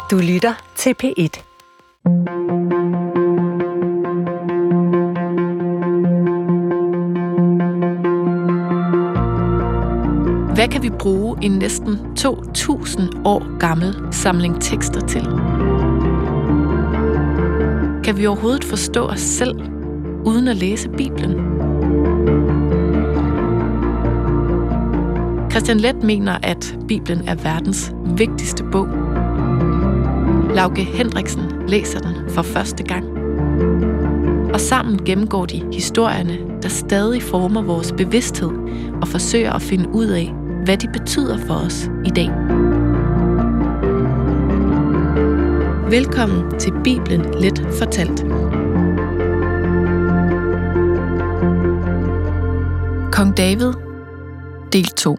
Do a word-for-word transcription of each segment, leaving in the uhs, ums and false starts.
Du lytter til P et. Hvad kan vi bruge en næsten to tusind år gammel samling tekster til? Kan vi overhovedet forstå os selv, uden at læse Bibelen? Christian Leth mener, at Bibelen er verdens vigtigste bog. Lauke Hendriksen læser den for første gang. Og sammen gennemgår de historierne, der stadig former vores bevidsthed og forsøger at finde ud af, hvad de betyder for os i dag. Velkommen til Bibelen Let fortalt. Kong David, del to.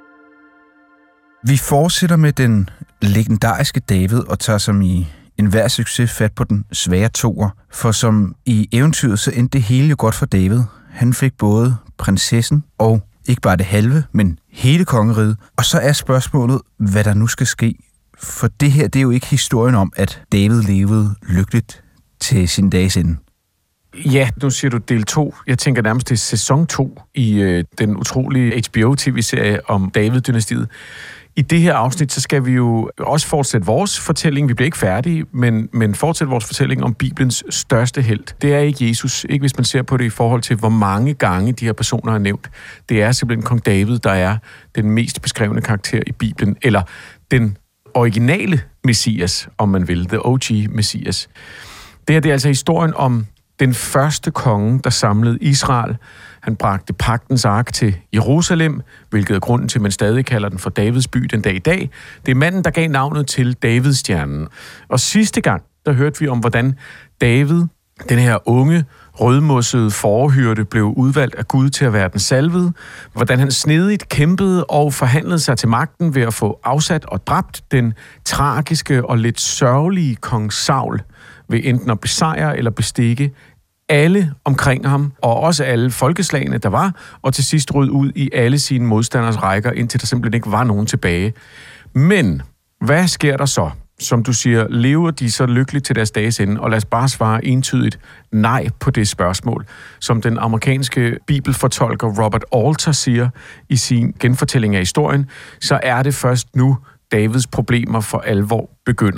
Vi fortsætter med den legendariske David og tager som i enhver succes fat på den svære toer, for som i eventyret, så endte det hele jo godt for David. Han fik både prinsessen og ikke bare det halve, men hele kongeriget. Og så er spørgsmålet, hvad der nu skal ske. For det her, det er jo ikke historien om, at David levede lykkeligt til sin dages ende. Ja, nu siger du del to. Jeg tænker nærmest, det er sæson to i øh, den utrolige H B O-T V-serie om David-dynastiet. I det her afsnit, så skal vi jo også fortsætte vores fortælling. Vi bliver ikke færdige, men, men fortsætte vores fortælling om Bibelens største helt. Det er ikke Jesus, ikke hvis man ser på det i forhold til, hvor mange gange de her personer er nævnt. Det er simpelthen kong David, der er den mest beskrevne karakter i Bibelen, eller den originale Messias, om man vil, the O G Messias. Det her, det er altså historien om den første konge, der samlede Israel. Han bragte pagtens ark til Jerusalem, hvilket er grunden til, at man stadig kalder den for Davids by den dag i dag. Det er manden, der gav navnet til Davidstjernen. Og sidste gang, der hørte vi om, hvordan David, den her unge, rødmossede forhyrte, blev udvalgt af Gud til at være den salvede. Hvordan han snedigt kæmpede og forhandlede sig til magten ved at få afsat og dræbt den tragiske og lidt sørgelige kong Saul, ved enten at besejre eller bestikke alle omkring ham, og også alle folkeslagene, der var, og til sidst rød ud i alle sine modstanders rækker, indtil der simpelthen ikke var nogen tilbage. Men hvad sker der så? Som du siger, lever de så lykkeligt til deres dages ende? Og lad os bare svare entydigt nej på det spørgsmål. Som den amerikanske bibelfortolker Robert Alter siger i sin genfortælling af historien, så er det først nu, Davids problemer for alvor begynder.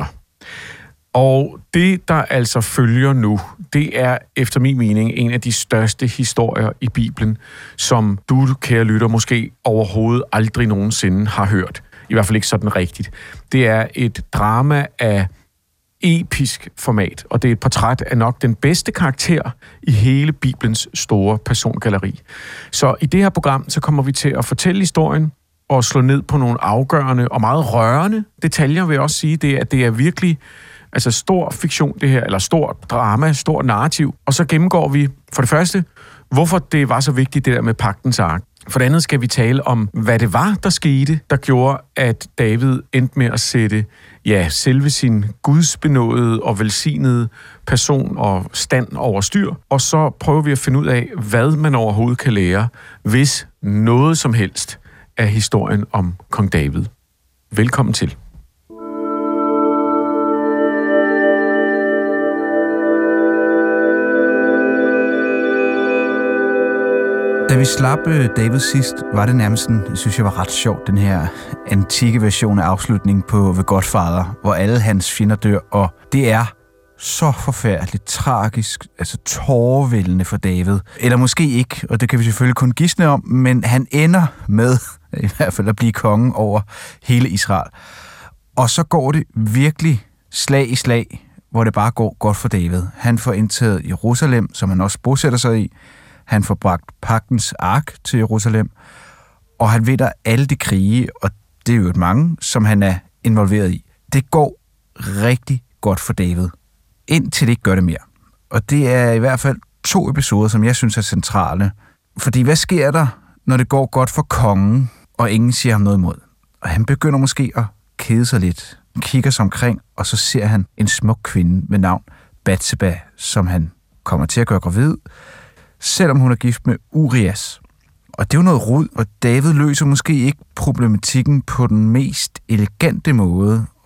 Og det, der altså følger nu, det er efter min mening en af de største historier i Bibelen, som du, kære lytter, måske overhovedet aldrig nogensinde har hørt. I hvert fald ikke sådan rigtigt. Det er et drama af episk format, og det er et portræt af nok den bedste karakter i hele Bibelens store persongalleri. Så i det her program, så kommer vi til at fortælle historien og slå ned på nogle afgørende og meget rørende detaljer, vil jeg også sige. Det er, det er virkelig altså stor fiktion, det her, eller stor drama, stor narrativ. Og så gennemgår vi for det første, hvorfor det var så vigtigt, det der med pagtens ark. For det andet skal vi tale om, hvad det var, der skete, der gjorde, at David endte med at sætte ja, selve sin gudsbenådede og velsignede person og stand over styr. Og så prøver vi at finde ud af, hvad man overhovedet kan lære, hvis noget som helst af historien om kong David. Velkommen til. Da vi slap David sidst, var det nærmest sådan, jeg synes, jeg var ret sjovt, den her antikke version af afslutningen på The Godfather, hvor alle hans fjender dør, og det er så forfærdeligt, tragisk, altså tårevældende for David. Eller måske ikke, og det kan vi selvfølgelig kun gisne om, men han ender med i hvert fald at blive konge over hele Israel. Og så går det virkelig slag i slag, hvor det bare går godt for David. Han får indtaget Jerusalem, som han også bosætter sig i. Han får bragt pagtens ark til Jerusalem, og han vinder alle de krige, og det er jo et mange, som han er involveret i. Det går rigtig godt for David, indtil det ikke gør det mere. Og det er i hvert fald to episoder, som jeg synes er centrale. Fordi hvad sker der, når det går godt for kongen, og ingen siger ham noget imod? Og han begynder måske at kede sig lidt, kigger sig omkring, og så ser han en smuk kvinde med navn Batseba, som han kommer til at gøre gravid, selvom hun er gift med Urias. Og det er jo noget rod, og David løser måske ikke problematikken på den mest elegante måde,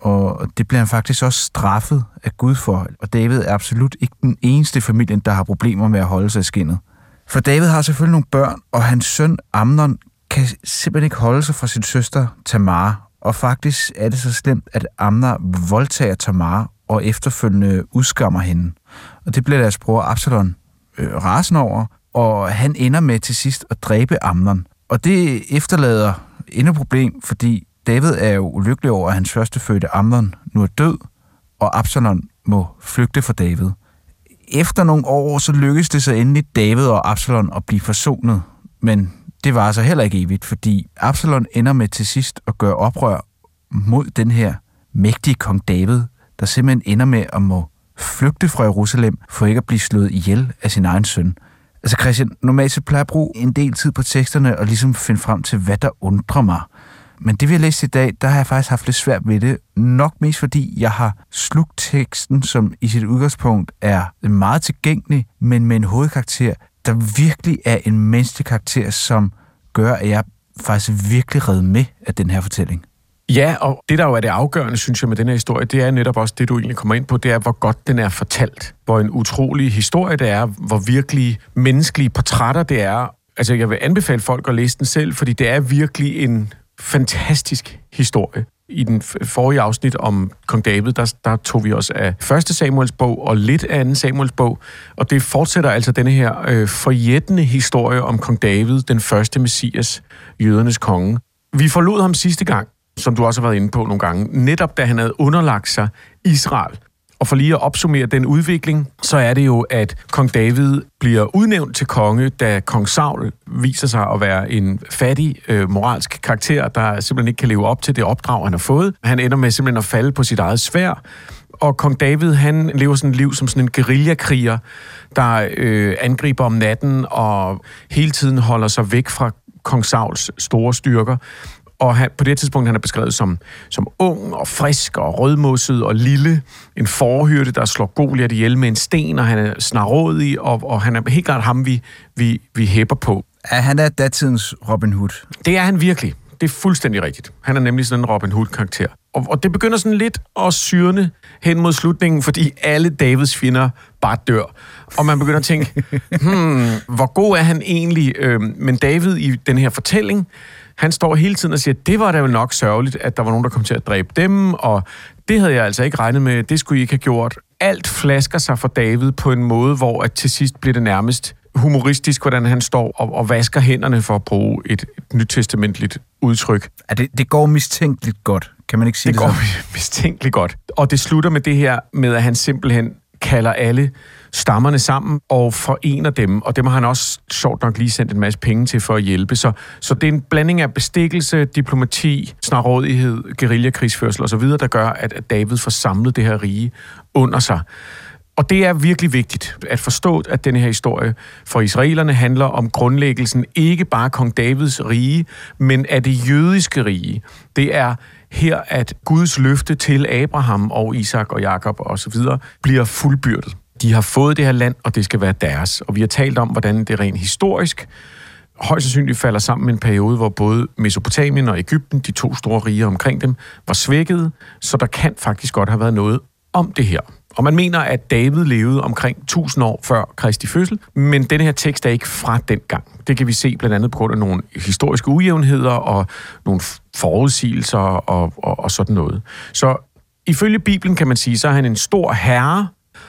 og det bliver han faktisk også straffet af Gud for. Og David er absolut ikke den eneste familie, der har problemer med at holde sig i skindet. For David har selvfølgelig nogle børn, og hans søn Amnon kan simpelthen ikke holde sig fra sin søster Tamar. Og faktisk er det så slemt, at Amnon voldtager Tamar og efterfølgende udskammer hende. Og det bliver deres bror Absalom øh, rasende over, og han ender med til sidst at dræbe Amnon. Og det efterlader endnu et problem, fordi David er jo ulykkelig over, at hans førstefødte Amnon nu er død, og Absalom må flygte fra David. Efter nogle år, så lykkes det så endelig David og Absalom at blive forsonet, men det var altså heller ikke evigt, fordi Absalom ender med til sidst at gøre oprør mod den her mægtige kong David, der simpelthen ender med at må flygte fra Jerusalem for ikke at blive slået ihjel af sin egen søn. Altså Christian, normalt så plejer jeg at bruge en del tid på teksterne og ligesom finde frem til, hvad der undrer mig. Men det vi har læst i dag, der har jeg faktisk haft lidt svært ved det. Nok mest fordi jeg har slugt teksten, som i sit udgangspunkt er meget tilgængelig, men med en hovedkarakter, der virkelig er en menneskelig karakter, som gør, at jeg faktisk virkelig redder med af den her fortælling. Ja, og det der jo er det afgørende, synes jeg, med den her historie, det er netop også det, du egentlig kommer ind på, det er, hvor godt den er fortalt. Hvor en utrolig historie det er, hvor virkelig menneskelige portrætter det er. Altså, jeg vil anbefale folk at læse den selv, fordi det er virkelig en fantastisk historie. I den forrige afsnit om kong David, der, der tog vi også af første Samuels bog og lidt af anden Samuels bog, og det fortsætter altså denne her øh, forjættende historie om kong David, den første messias, jødernes konge. Vi forlod ham sidste gang, som du også har været inde på nogle gange, netop da han havde underlagt sig Israel. Og for lige at opsummere den udvikling, så er det jo, at kong David bliver udnævnt til konge, da kong Saul viser sig at være en fattig, øh, moralsk karakter, der simpelthen ikke kan leve op til det opdrag, han har fået. Han ender med simpelthen at falde på sit eget sværd. Og kong David, han lever sådan et liv som sådan en guerillakriger, der øh, angriber om natten og hele tiden holder sig væk fra kong Sauls store styrker. Og han, på det tidspunkt han er beskrevet som, som ung og frisk og rødmosset og lille. En forhyrte, der slår Goliat ihjel med en sten, og han er snarådig, og, og han er helt klart ham, vi, vi, vi hæpper på. Ja, han er datidens Robin Hood. Det er han virkelig. Det er fuldstændig rigtigt. Han er nemlig sådan en Robin Hood-karakter. Og, og det begynder sådan lidt at syrne hen mod slutningen, fordi alle Davids fjender bare dør. Og man begynder at tænke, hmm, hvor god er han egentlig? Øhm, men David i den her fortælling, han står hele tiden og siger, at det var da vel nok sørgeligt, at der var nogen, der kom til at dræbe dem, og det havde jeg altså ikke regnet med, det skulle I ikke have gjort. Alt flasker sig for David på en måde, hvor at til sidst bliver det nærmest humoristisk, hvordan han står og, og vasker hænderne for at bruge et, et nytestamentligt udtryk. Ja, det, det går mistænkeligt godt, kan man ikke sige det? Det går så? mistænkeligt godt. Og det slutter med det her med, at han simpelthen kalder alle stammerne sammen og forener dem, og dem har han også sjovt nok lige sendt en masse penge til for at hjælpe. Så, så det er en blanding af bestikkelse, diplomati, snarrådighed, guerillakrigsførsel osv., der gør, at, at David får samlet det her rige under sig. Og det er virkelig vigtigt at forstå, at denne her historie for israelerne handler om grundlæggelsen ikke bare kong Davids rige, men af det jødiske rige. Det er her, at Guds løfte til Abraham og Isak og Jakob osv. bliver fuldbyrdet. De har fået det her land, og det skal være deres. Og vi har talt om, hvordan det rent historisk højst sandsynligt falder sammen med en periode, hvor både Mesopotamien og Egypten, de to store riger omkring dem, var svækkede, så der kan faktisk godt have været noget om det her. Og man mener, at David levede omkring tusind år før Kristi fødsel, men denne her tekst er ikke fra den gang. Det kan vi se blandt andet på grund af nogle historiske ujævnheder og nogle forudsigelser og, og, og sådan noget. Så ifølge Bibelen kan man sige, så er han en stor herre,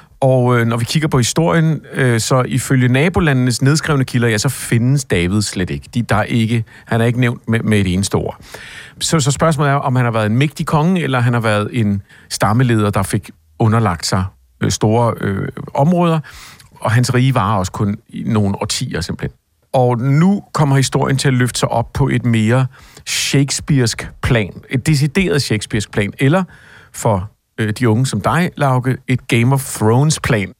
og øh, når vi kigger på historien, øh, så ifølge nabolandenes nedskrevne kilder, ja, så findes David slet ikke. De, der er ikke. Han er ikke nævnt med, med et eneste ord. Så, så spørgsmålet er, om han har været en mægtig konge, eller han har været en stammeleder, der fik underlagt sig øh, store øh, områder, og hans rige varer også kun i nogle årtier simpelthen. Og nu kommer historien til at løfte sig op på et mere shakespearsk plan, et decideret shakespearsk plan, eller for øh, de unge som dig, Lauke, et Game of Thrones plan.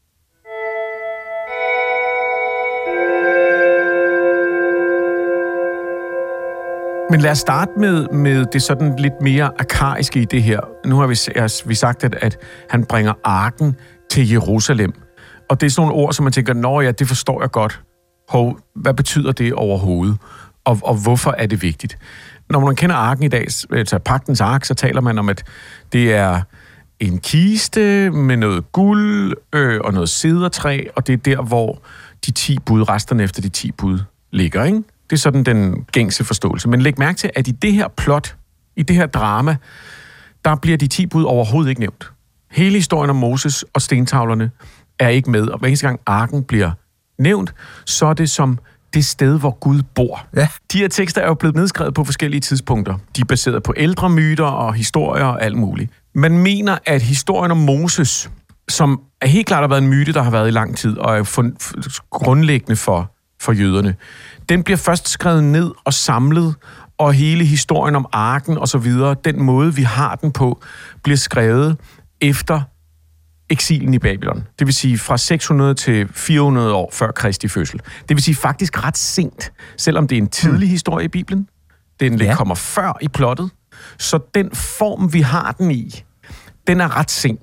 Men lad os starte med, med det sådan lidt mere arkaiske i det her. Nu har vi, vi sagt, at, at han bringer arken til Jerusalem. Og det er sådan nogle ord, som man tænker, nå ja, det forstår jeg godt. Hov, hvad betyder det overhovedet? Og, og hvorfor er det vigtigt? Når man kender arken i dag, altså pagtens ark, så taler man om, at det er en kiste med noget guld øh, og noget cedertræ, og det er der, hvor de ti bud, resterne efter de ti bud, ligger, ikke? Det er sådan den gængse forståelse. Men læg mærke til, at i det her plot, i det her drama, der bliver de ti bud overhovedet ikke nævnt. Hele historien om Moses og stentavlerne er ikke med, og hver eneste gang arken bliver nævnt, så er det som det sted, hvor Gud bor. Ja. De her tekster er jo blevet nedskrevet på forskellige tidspunkter. De er baseret på ældre myter og historier og alt muligt. Man mener, at historien om Moses, som er helt klart har været en myte, der har været i lang tid, og er fund- grundlæggende for, for jøderne, den bliver først skrevet ned og samlet, og hele historien om arken og så videre, den måde, vi har den på, bliver skrevet efter eksilen i Babylon. Det vil sige fra seks hundrede til fire hundrede år før Kristi fødsel. Det vil sige faktisk ret sent, selvom det er en tidlig historie i Bibelen. Den ja. kommer før i plottet. Så den form, vi har den i, den er ret sen.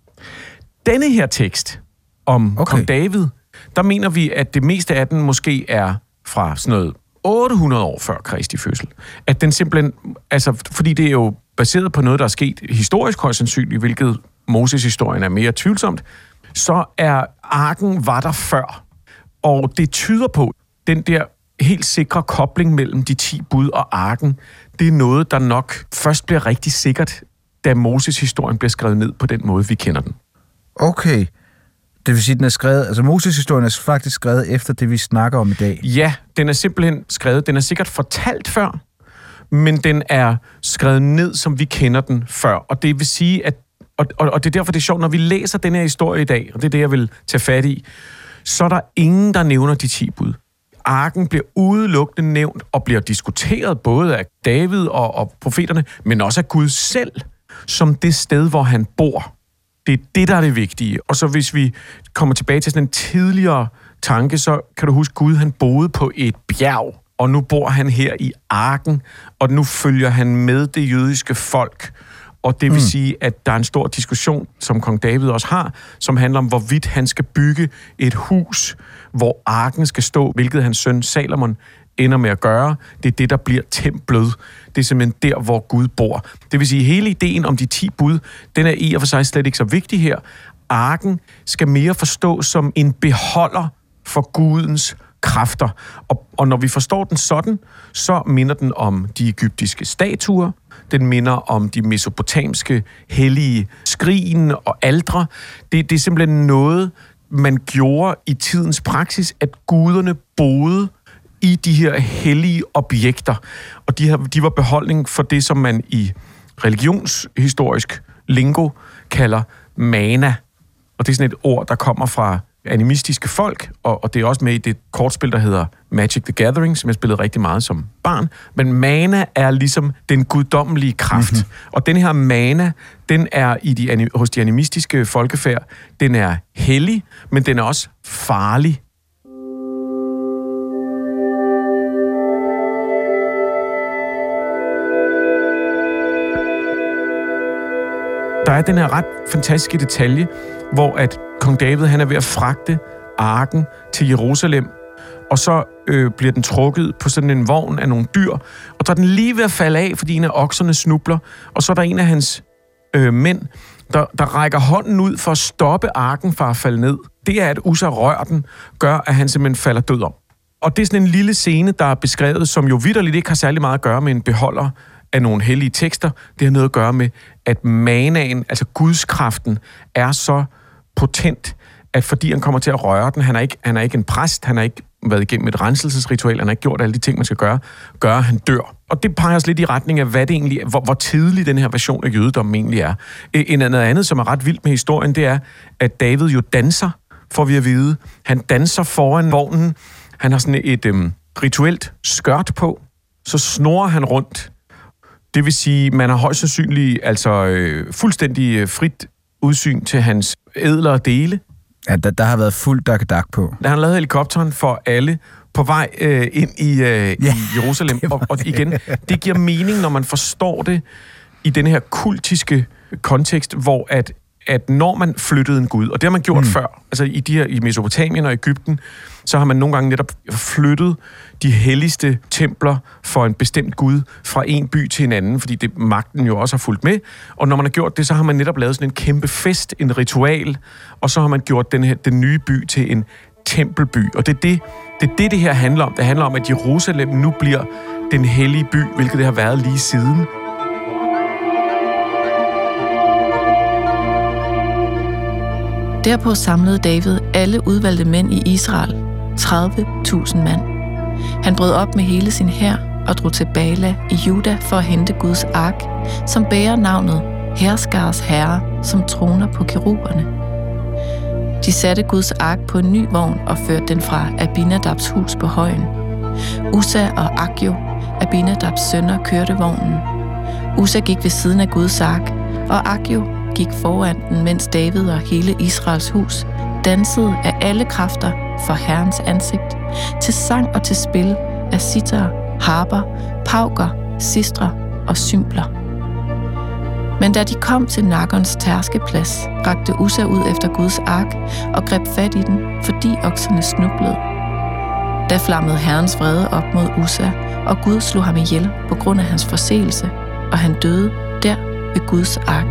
Denne her tekst om okay. kong David, der mener vi, at det meste af den måske er fra sådan noget otte hundrede år før Kristi fødsel. At den simpelthen, altså, fordi det er jo baseret på noget, der er sket historisk højst sandsynligt, hvilket Moses-historien er mere tvivlsomt, så er arken var der før. Og det tyder på, den der helt sikre kobling mellem de ti bud og arken, det er noget, der nok først bliver rigtig sikkert, da Moses-historien bliver skrevet ned på den måde, vi kender den. Okay. Det vil sige, den er skrevet, altså Moses-historien er faktisk skrevet efter det, vi snakker om i dag. Ja, den er simpelthen skrevet, den er sikkert fortalt før, men den er skrevet ned, som vi kender den før. Og det vil sige, at Og, og, og det er derfor, det er sjovt, når vi læser den her historie i dag, og det er det, jeg vil tage fat i, så er der ingen, der nævner de ti bud. Arken bliver udelukkende nævnt og bliver diskuteret både af David og, og profeterne, men også af Gud selv, som det sted, hvor han bor. Det er det, der er det vigtige. Og så hvis vi kommer tilbage til sådan en tidligere tanke, så kan du huske, Gud han boede på et bjerg, og nu bor han her i arken, og nu følger han med det jødiske folk. Og det vil mm. sige, at der er en stor diskussion, som kong David også har, som handler om, hvorvidt han skal bygge et hus, hvor arken skal stå, hvilket hans søn Salomon ender med at gøre. Det er det, der bliver templet. Det er simpelthen der, hvor Gud bor. Det vil sige, at hele ideen om de ti bud, den er i og for sig slet ikke så vigtig her. Arken skal mere forstås som en beholder for Gudens kræfter. Og, og når vi forstår den sådan, så minder den om de egyptiske statuer, den minder om de mesopotamiske hellige skrigen og aldre. Det, det er simpelthen noget, man gjorde i tidens praksis, at guderne boede i de her hellige objekter. Og de, her, de var beholdning for det, som man i religionshistorisk lingo kalder mana. Og det er sådan et ord, der kommer fra animistiske folk, og, og det er også med i det kortspil, der hedder Magic the Gathering, som jeg spillede rigtig meget som barn. Men mana er ligesom den guddommelige kraft. Mm-hmm. Og den her mana, den er i de, hos de animistiske folkefærd, den er hellig, men den er også farlig. Der er den her ret fantastiske detalje, hvor at kong David han er ved at fragte arken til Jerusalem, og så øh, bliver den trukket på sådan en vogn af nogle dyr, og så er den lige ved at falde af, fordi en af okserne snubler, og så er der en af hans øh, mænd, der, der rækker hånden ud for at stoppe arken fra at falde ned. Det er, at Ussa rører den, gør, at han simpelthen falder død om. Og det er sådan en lille scene, der er beskrevet, som jo vitterligt ikke har særlig meget at gøre med en beholder af nogle hellige tekster. Det har noget at gøre med, at manaen, altså gudskraften, er så potent, at fordi han kommer til at røre den, han er ikke, han er ikke en præst, han har ikke været igennem et renselsesritual, han har ikke gjort alle de ting, man skal gøre, gør, at han dør. Og det peger os lidt i retning af, hvad det egentlig er, hvor, hvor tidlig den her version af jødedommen egentlig er. En andet andet, som er ret vildt med historien, det er, at David jo danser, får vi at vide. Han danser foran vognen. Han har sådan et øhm, rituelt skørt på. Så snorer han rundt. Det vil sige, man har højst sandsynligt altså øh, fuldstændig øh, frit udsyn til hans ædlere dele. Ja, der, der har været fuld dak-dak på. Der har han lavet helikopteren for alle på vej øh, ind i, øh, ja, i Jerusalem. Og, og igen, det giver mening, når man forstår det i den her kultiske kontekst, hvor at at når man flyttede en gud, og det har man gjort mm. før, altså i de her i Mesopotamien og Egypten, så har man nogle gange netop flyttet de helligste templer for en bestemt gud fra en by til en anden, fordi det magten jo også har fulgt med. Og når man har gjort det, så har man netop lavet sådan en kæmpe fest, en ritual, og så har man gjort den, her, den nye by til en tempelby. Og det er det, det er det, det her handler om. Det handler om, at Jerusalem nu bliver den hellige by, hvilket det har været lige siden. Derpå samlede David alle udvalgte mænd i Israel, tredive tusind mand. Han brød op med hele sin hær og drog til Bala i Juda for at hente Guds ark, som bærer navnet Herskars Herre, som troner på keruberne. De satte Guds ark på en ny vogn og førte den fra Abinadabs hus på højen. Ussa og Akjo, Abinadabs sønner, kørte vognen. Ussa gik ved siden af Guds ark, og Akjo gik foran den, mens David og hele Israels hus dansede af alle kræfter for Herrens ansigt, til sang og til spil af sitar, harper, pauker, sistre og symbler. Men da de kom til Nagons tærskeplads, rakte Ussa ud efter Guds ark og greb fat i den, fordi okserne snublede. Da flammede Herrens vrede op mod Ussa, og Gud slog ham ihjel på grund af hans forseelse, og han døde der ved Guds ark.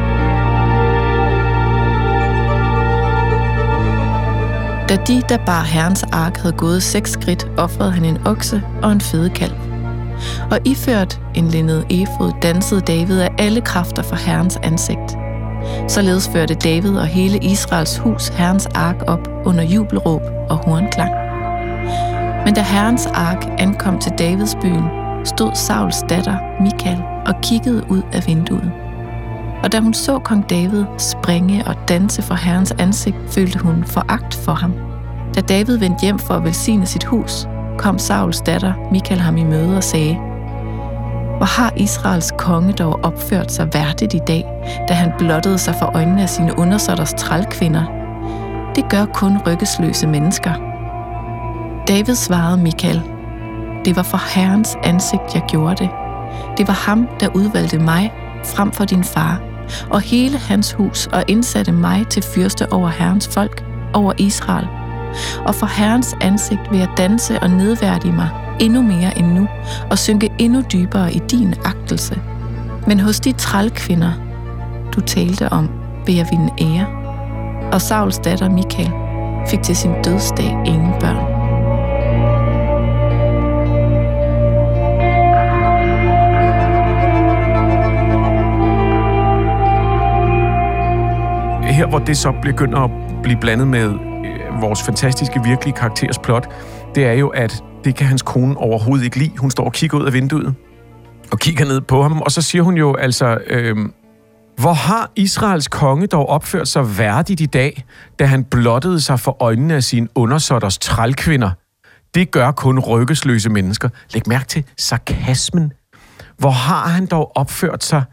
Da de, der bar Herrens ark, havde gået seks skridt, ofrede han en okse og en fedekalv. Og iført en linned efod dansede David af alle kræfter for Herrens ansigt. Således førte David og hele Israels hus Herrens ark op under jubelråb og hornklang. Men da Herrens ark ankom til Davids byen, stod Sauls datter Mikal og kiggede ud af vinduet. Og da hun så kong David springe og danse for Herrens ansigt, følte hun foragt for ham. Da David vendte hjem for at velsigne sit hus, kom Sauls datter Mikal ham i møde og sagde: Hvor har Israels konge dog opført sig værdigt i dag, da han blottede sig for øjnene af sine undersåtters trælkvinder? Det gør kun ryggesløse mennesker. David svarede Mikal: Det var for Herrens ansigt, jeg gjorde det. Det var ham, der udvalgte mig frem for din far, og hele hans hus, og indsatte mig til fyrste over Herrens folk, over Israel. Og for Herrens ansigt vil jeg danse og nedværdige mig endnu mere end nu, og synke endnu dybere i din agtelse. Men hos de trælkvinder, du talte om, vil jeg vinde ære. Og Sauls datter Mikal fik til sin dødsdag ingen børn. Her, hvor det så begynder at blive blandet med øh, vores fantastiske, virkelige karakterers plot, det er jo, at det kan hans kone overhovedet ikke lide. Hun står og kigger ud af vinduet og kigger ned på ham, og så siger hun jo altså, øh, hvor har Israels konge dog opført sig værdigt i dag, da han blottede sig for øjnene af sine undersåtters trælkvinder? Det gør kun ryggesløse mennesker. Læg mærke til sarkasmen. Hvor har han dog opført sig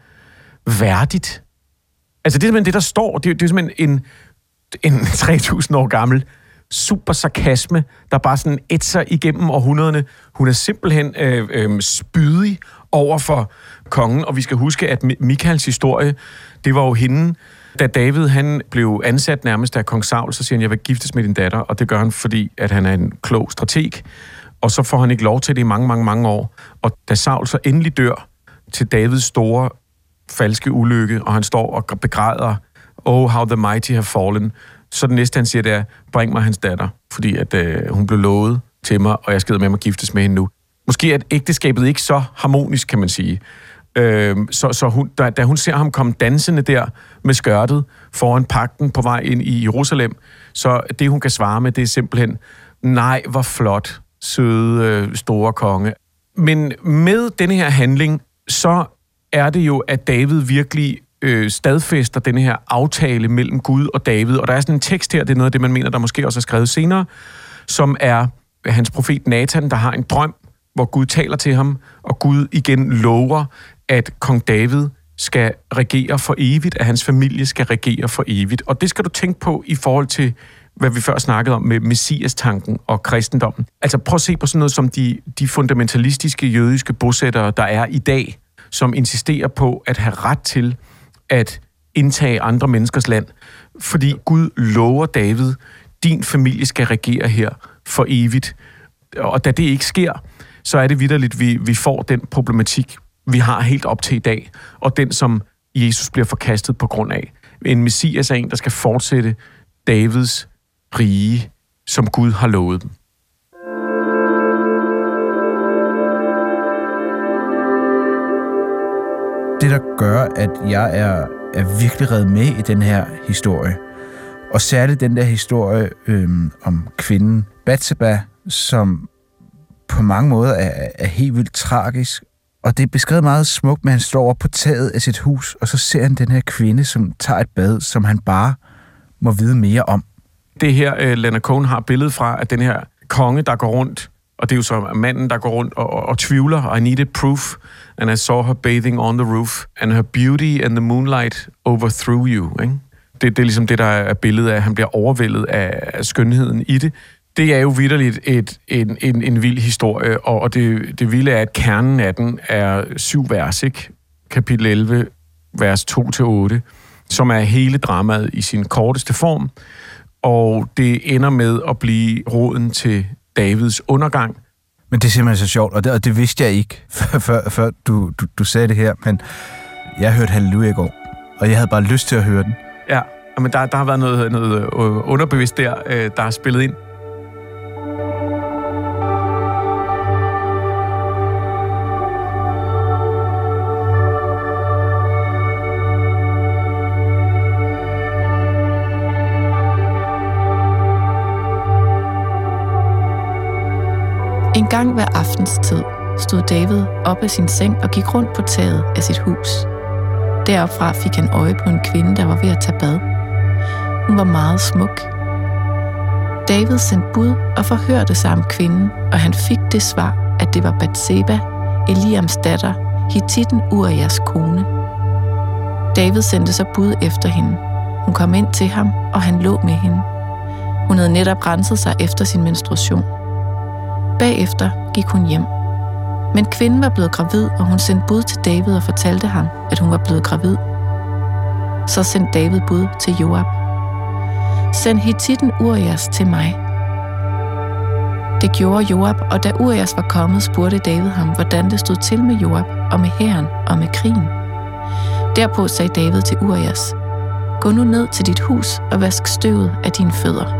værdigt? Altså, det er simpelthen det, der står. Det er, det er simpelthen en, en tre tusind år gammel super sarkasme, der bare sådan ætser igennem århundrederne. Hun er simpelthen øh, øh, spydig over for kongen, og vi skal huske, at Mikals historie, det var jo hende, da David han blev ansat nærmest af kong Saul, så siger han, jeg vil giftes med din datter, og det gør han, fordi at han er en klog strateg, og så får han ikke lov til det i mange, mange, mange år. Og da Saul så endelig dør til Davids store falske ulykke, og han står og begræder, oh, how the mighty have fallen. Så det næste, han siger, det er, bring mig hans datter, fordi at, øh, hun blev lovet til mig, og jeg skal med mig giftes med hende nu. Måske er ægteskabet ikke så harmonisk, kan man sige. Øh, så så hun, da, da hun ser ham komme dansende der med skørtet foran pagten på vej ind i Jerusalem, så det, hun kan svare med, det er simpelthen, nej, hvor flot, søde, øh, store konge. Men med denne her handling, så er det jo, at David virkelig øh, stadfæster denne her aftale mellem Gud og David. Og der er sådan en tekst her, det er noget af det, man mener, der måske også er skrevet senere, som er hans profet Nathan, der har en drøm, hvor Gud taler til ham, og Gud igen lover, at kong David skal regere for evigt, at hans familie skal regere for evigt. Og det skal du tænke på i forhold til, hvad vi før snakkede om med messias-tanken og kristendommen. Altså prøv at se på sådan noget som de, de fundamentalistiske jødiske bosættere, der er i dag, som insisterer på at have ret til at indtage andre menneskers land. Fordi Gud lover David, din familie skal regere her for evigt. Og da det ikke sker, så er det vitterligt, vi, vi får den problematik, vi har helt op til i dag, og den, som Jesus bliver forkastet på grund af. En messias er en, der skal fortsætte Davids rige, som Gud har lovet dem. Det, der gør, at jeg er, er virkelig revet med i den her historie, og særligt den der historie øhm, om kvinden Batseba, som på mange måder er, er helt vildt tragisk. Og det er beskrevet meget smukt, men han står over på taget af sit hus, og så ser han den her kvinde, som tager et bad, som han bare må vide mere om. Det her, uh, Leonard Cohen har billedet fra, at den her konge, der går rundt, og det er jo så manden, der går rundt og, og, og tvivler, I needed proof, and I saw her bathing on the roof, and her beauty and the moonlight overthrew you. Ikke? Det, det er ligesom det, der er billedet af, at han bliver overvældet af, af skønheden i det. Det er jo vitterligt et, en, en, en vild historie, og det, det vilde er, at kernen af den er syv vers, ikke? Kapitel elleve, vers to til otte, som er hele dramaet i sin korteste form, og det ender med at blive roden til Davids undergang. Men det er simpelthen så sjovt, og det, og det vidste jeg ikke, før, før, før du, du, du sagde det her, men jeg hørte Halleluja i går, og jeg havde bare lyst til at høre den. Ja, men der, der har været noget, noget underbevidst der, der har spillet ind. En gang hver aftenstid stod David op af sin seng og gik rundt på taget af sit hus. Deropfra fik han øje på en kvinde, der var ved at tage bad. Hun var meget smuk. David sendte bud og forhørte sig om kvinden, og han fik det svar, at det var Batseba, Eliams datter, Hittitten Urias kone. David sendte så bud efter hende. Hun kom ind til ham, og han lå med hende. Hun havde netop renset sig efter sin menstruation. Bagefter gik hun hjem. Men kvinden var blevet gravid, og hun sendte bud til David og fortalte ham, at hun var blevet gravid. Så sendte David bud til Joab. Send Hittitten Urias til mig. Det gjorde Joab, og da Urias var kommet, spurgte David ham, hvordan det stod til med Joab og med hæren og med krigen. Derpå sagde David til Urias, gå nu ned til dit hus og vask støvet af dine fødder.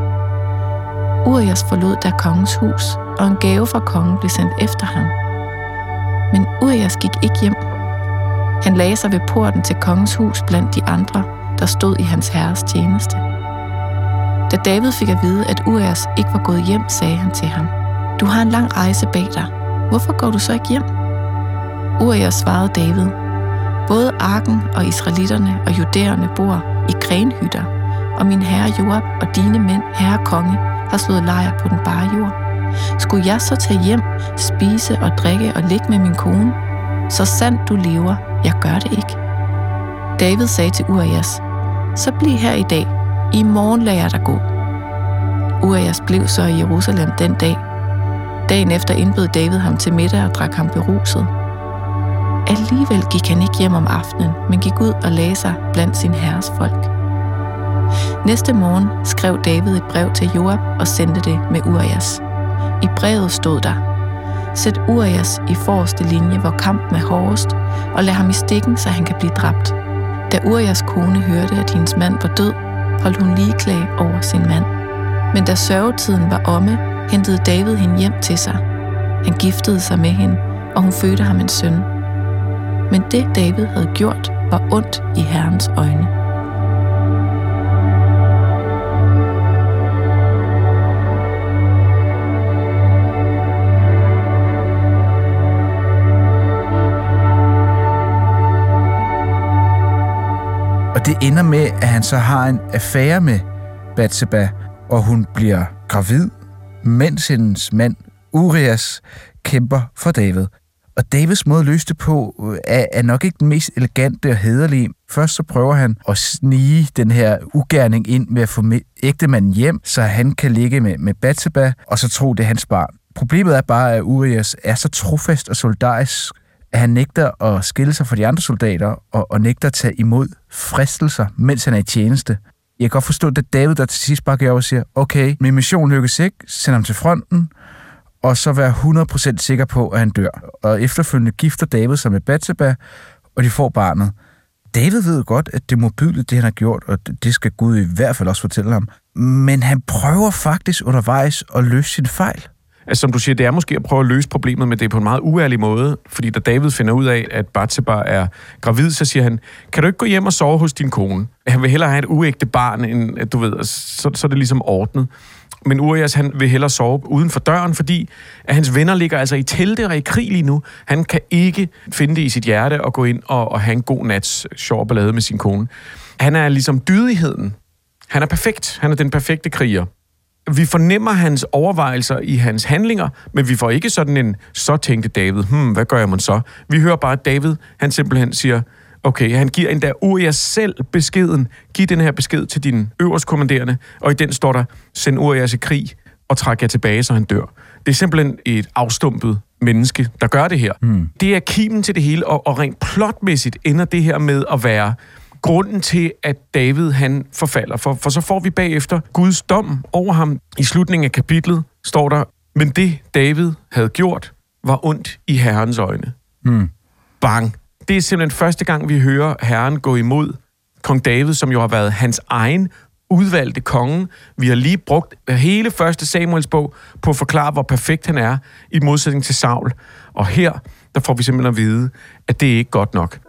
Urias forlod da kongens hus, og en gave fra kongen blev sendt efter ham. Men Urias gik ikke hjem. Han lagde sig ved porten til kongens hus blandt de andre, der stod i hans herres tjeneste. Da David fik at vide, at Urias ikke var gået hjem, sagde han til ham, du har en lang rejse bag dig. Hvorfor går du så ikke hjem? Urias svarede David, både arken og israelitterne og judæerne bor i grenhytter, og min herre Joab og dine mænd, herre konge, har slået lejr på den bare jord. Skulle jeg så tage hjem, spise og drikke og ligge med min kone? Så sandt du lever, jeg gør det ikke. David sagde til Urias, så bliv her i dag, i morgen lader jeg dig gå. Urias blev så i Jerusalem den dag. Dagen efter indbød David ham til middag og drak ham beruset. Alligevel gik han ikke hjem om aftenen, men gik ud og lagde sig blandt sin herres folk. Næste morgen skrev David et brev til Joab og sendte det med Urias. I brevet stod der, sæt Urias i forreste linje, hvor kampen er hårdest, og lad ham i stikken, så han kan blive dræbt. Da Urias kone hørte, at hendes mand var død, holdt hun ligeklag over sin mand. Men da sørgetiden var omme, hentede David hende hjem til sig. Han giftede sig med hende, og hun fødte ham en søn. Men det David havde gjort, var ondt i Herrens øjne. Og det ender med, at han så har en affære med Batseba, og hun bliver gravid, mens hendes mand Urias kæmper for David. Og Davids måde at løse det på er, er nok ikke den mest elegante og hæderlige. Først så prøver han at snige den her ugerning ind med at få ægtemanden hjem, så han kan ligge med, med Batseba, og så tro, det er hans barn. Problemet er bare, at Urias er så trofast og solidarisk, at han nægter at skille sig fra de andre soldater og, og nægter at tage imod fristelser, mens han er i tjeneste. Jeg kan godt forstå, at det er David, der til sidst bare går over og siger, okay, min mission lykkes ikke, send ham til fronten, og så være hundrede procent sikker på, at han dør. Og efterfølgende gifter David sig med Batseba, og de får barnet. David ved godt, at det er modbydeligt, det han har gjort, og det skal Gud i hvert fald også fortælle ham. Men han prøver faktisk undervejs at løse sin fejl. Altså, som du siger, det er måske at prøve at løse problemet, men det er på en meget uærlig måde. Fordi da David finder ud af, at Batseba er gravid, så siger han, kan du ikke gå hjem og sove hos din kone? Han vil hellere have et uægte barn, end du ved, så, så er det ligesom ordnet. Men Urias, han vil hellere sove uden for døren, fordi at hans venner ligger altså i telte og i krig lige nu. Han kan ikke finde det i sit hjerte og gå ind og, og have en god nats sjov ballade med sin kone. Han er ligesom dydigheden. Han er perfekt. Han er den perfekte kriger. Vi fornemmer hans overvejelser i hans handlinger, men vi får ikke sådan en, så tænkte David, hmm, hvad gør jeg mon så? Vi hører bare, at David, han simpelthen siger, okay, han giver endda Urias selv beskeden, giv den her besked til din øverstkommanderende, og i den står der, send Urias i krig, og træk jer tilbage, så han dør. Det er simpelthen et afstumpet menneske, der gør det her. Mm. Det er kimen til det hele, og, og rent plotmæssigt ender det her med at være grunden til, at David han forfalder. For, for så får vi bagefter Guds dom over ham. I slutningen af kapitlet står der, men det David havde gjort, var ondt i Herrens øjne. Mm. Bang! Det er simpelthen første gang, vi hører Herren gå imod kong David, som jo har været hans egen udvalgte konge. Vi har lige brugt hele første Samuels bog på at forklare, hvor perfekt han er, i modsætning til Saul. Og her, der får vi simpelthen at vide, at det er ikke godt nok.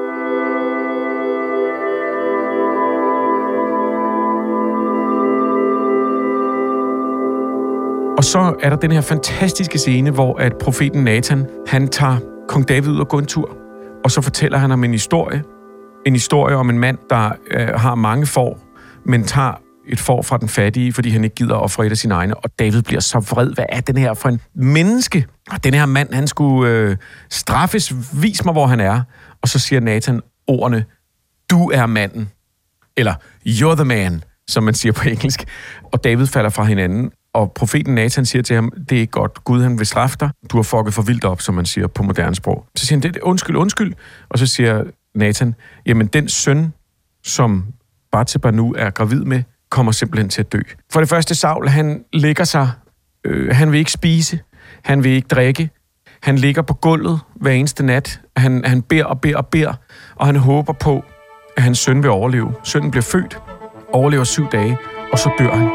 Og så er der den her fantastiske scene, hvor at profeten Nathan, han tager kong David ud og går en tur. Og så fortæller han ham en historie. En historie om en mand, der øh, har mange får, men tager et får fra den fattige, fordi han ikke gider at ofre et af sine egne. Og David bliver så vred. Hvad er den her for en menneske? Og den her mand, han skulle øh, straffes. Vis mig, hvor han er. Og så siger Nathan ordene, du er manden. Eller, you're the man, som man siger på engelsk. Og David falder fra hinanden. Og profeten Nathan siger til ham, det er ikke godt. Gud, han vil straffe dig. Du har fucket for vildt op, som man siger på moderne sprog. Så siger han, det er undskyld, undskyld. Og så siger Nathan, jamen den søn, som Batseba nu er gravid med, kommer simpelthen til at dø. For det første, Saul, han ligger sig, øh, han vil ikke spise, han vil ikke drikke, han ligger på gulvet hver eneste nat, han, han beder og beder og beder, og han håber på, at hans søn vil overleve. Sønnen bliver født, overlever syv dage, og så dør han.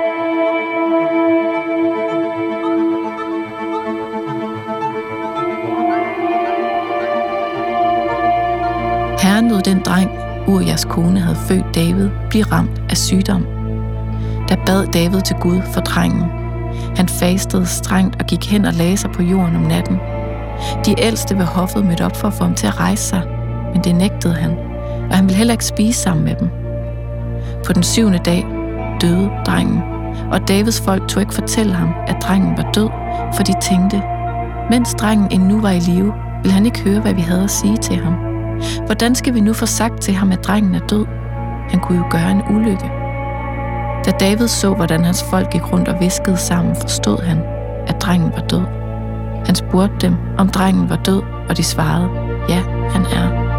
Herren lod den dreng, Urias kone havde født David, blive ramt af sygdom. Der bad David til Gud for drengen. Han fastede strengt og gik hen og lagde sig på jorden om natten. De ældste ved hoffet mødte op for at få ham til at rejse sig, men det nægtede han, og han ville heller ikke spise sammen med dem. På den syvende dag døde drengen, og Davids folk tog ikke fortælle ham, at drengen var død, for de tænkte, mens drengen endnu var i live, ville han ikke høre, hvad vi havde at sige til ham. Hvordan skal vi nu få sagt til ham, at drengen er død? Han kunne jo gøre en ulykke. Da David så, hvordan hans folk gik rundt og viskede sammen, forstod han, at drengen var død. Han spurgte dem, om drengen var død, og de svarede, ja, han er.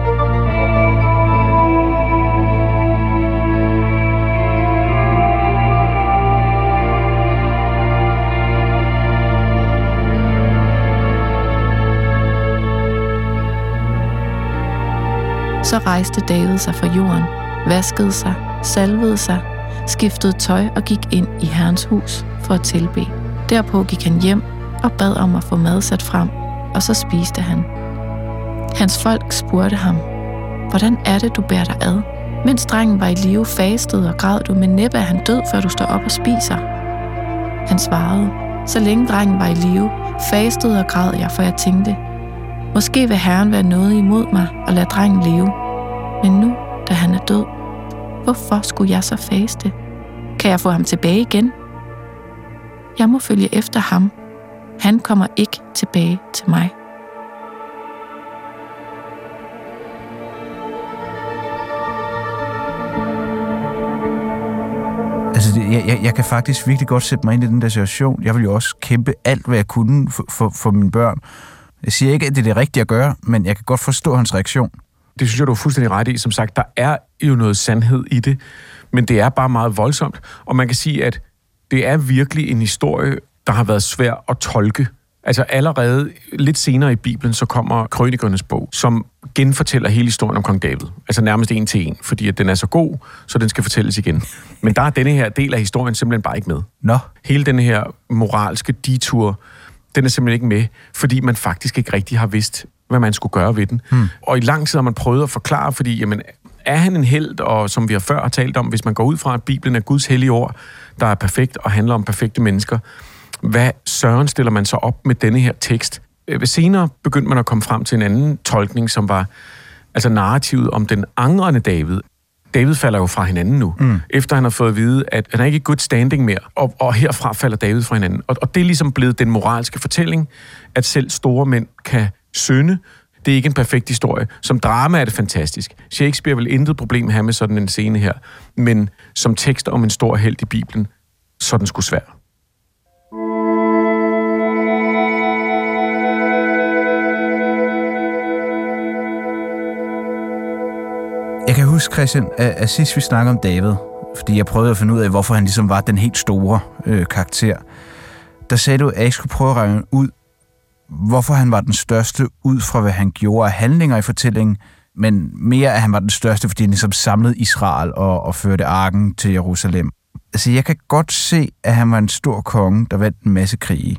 Så rejste David sig fra jorden, vaskede sig, salvede sig, skiftede tøj og gik ind i Herrens hus for at tilbede. Derpå gik han hjem og bad om at få mad sat frem, og så spiste han. Hans folk spurgte ham, hvordan er det, du bærer dig ad? Mens drengen var i live, fastede og græd du, men næppe er han død, før du står op og spiser. Han svarede, så længe drengen var i live, fastede og græd jeg, for jeg tænkte, måske vil Herren være noget imod mig og lade drengen leve. Men nu, da han er død, hvorfor skulle jeg så faste? Kan jeg få ham tilbage igen? Jeg må følge efter ham. Han kommer ikke tilbage til mig. Altså, det, jeg, jeg, jeg kan faktisk virkelig godt sætte mig ind i den der situation. Jeg vil jo også kæmpe alt, hvad jeg kunne for, for, for mine børn. Jeg siger ikke, at det er det rigtige at gøre, men jeg kan godt forstå hans reaktion. Det synes jeg, du er fuldstændig ret i. Som sagt, der er jo noget sandhed i det, men det er bare meget voldsomt. Og man kan sige, at det er virkelig en historie, der har været svær at tolke. Altså allerede lidt senere i Bibelen, så kommer Krønikernes bog, som genfortæller hele historien om kong David. Altså nærmest en til en, fordi at den er så god, så den skal fortælles igen. Men der er denne her del af historien simpelthen bare ikke med. Nå. Hele den her moralske detur, den er simpelthen ikke med, fordi man faktisk ikke rigtig har vidst, hvad man skulle gøre ved den. Hmm. Og i lang tid har man prøvet at forklare, fordi jamen, er han en helt, og som vi har før har talt om, hvis man går ud fra, at Bibelen er Guds hellige ord, der er perfekt og handler om perfekte mennesker, hvad søren stiller man så op med denne her tekst? Senere begyndte man at komme frem til en anden tolkning, som var altså narrativet om den angrende David. David falder jo fra hinanden nu, mm. efter han har fået at vide, at han er ikke i good standing mere, og, og herfra falder David fra hinanden. Og, og det er ligesom blevet den moralske fortælling, at selv store mænd kan synde. Det er ikke en perfekt historie. Som drama er det fantastisk. Shakespeare vil intet problem have med sådan en scene her, men som tekst om en stor helt i Bibelen, så er den sgu svær. Jeg kan huske, Christian, at, at sidst vi snakkede om David, fordi jeg prøvede at finde ud af, hvorfor han ligesom var den helt store øh, karakter, der sagde du, at jeg skulle prøve at regne ud, hvorfor han var den største ud fra, hvad han gjorde af handlinger i fortællingen, men mere, at han var den største, fordi han ligesom samlede Israel og, og førte arken til Jerusalem. Altså, jeg kan godt se, at han var en stor konge, der vandt en masse krige.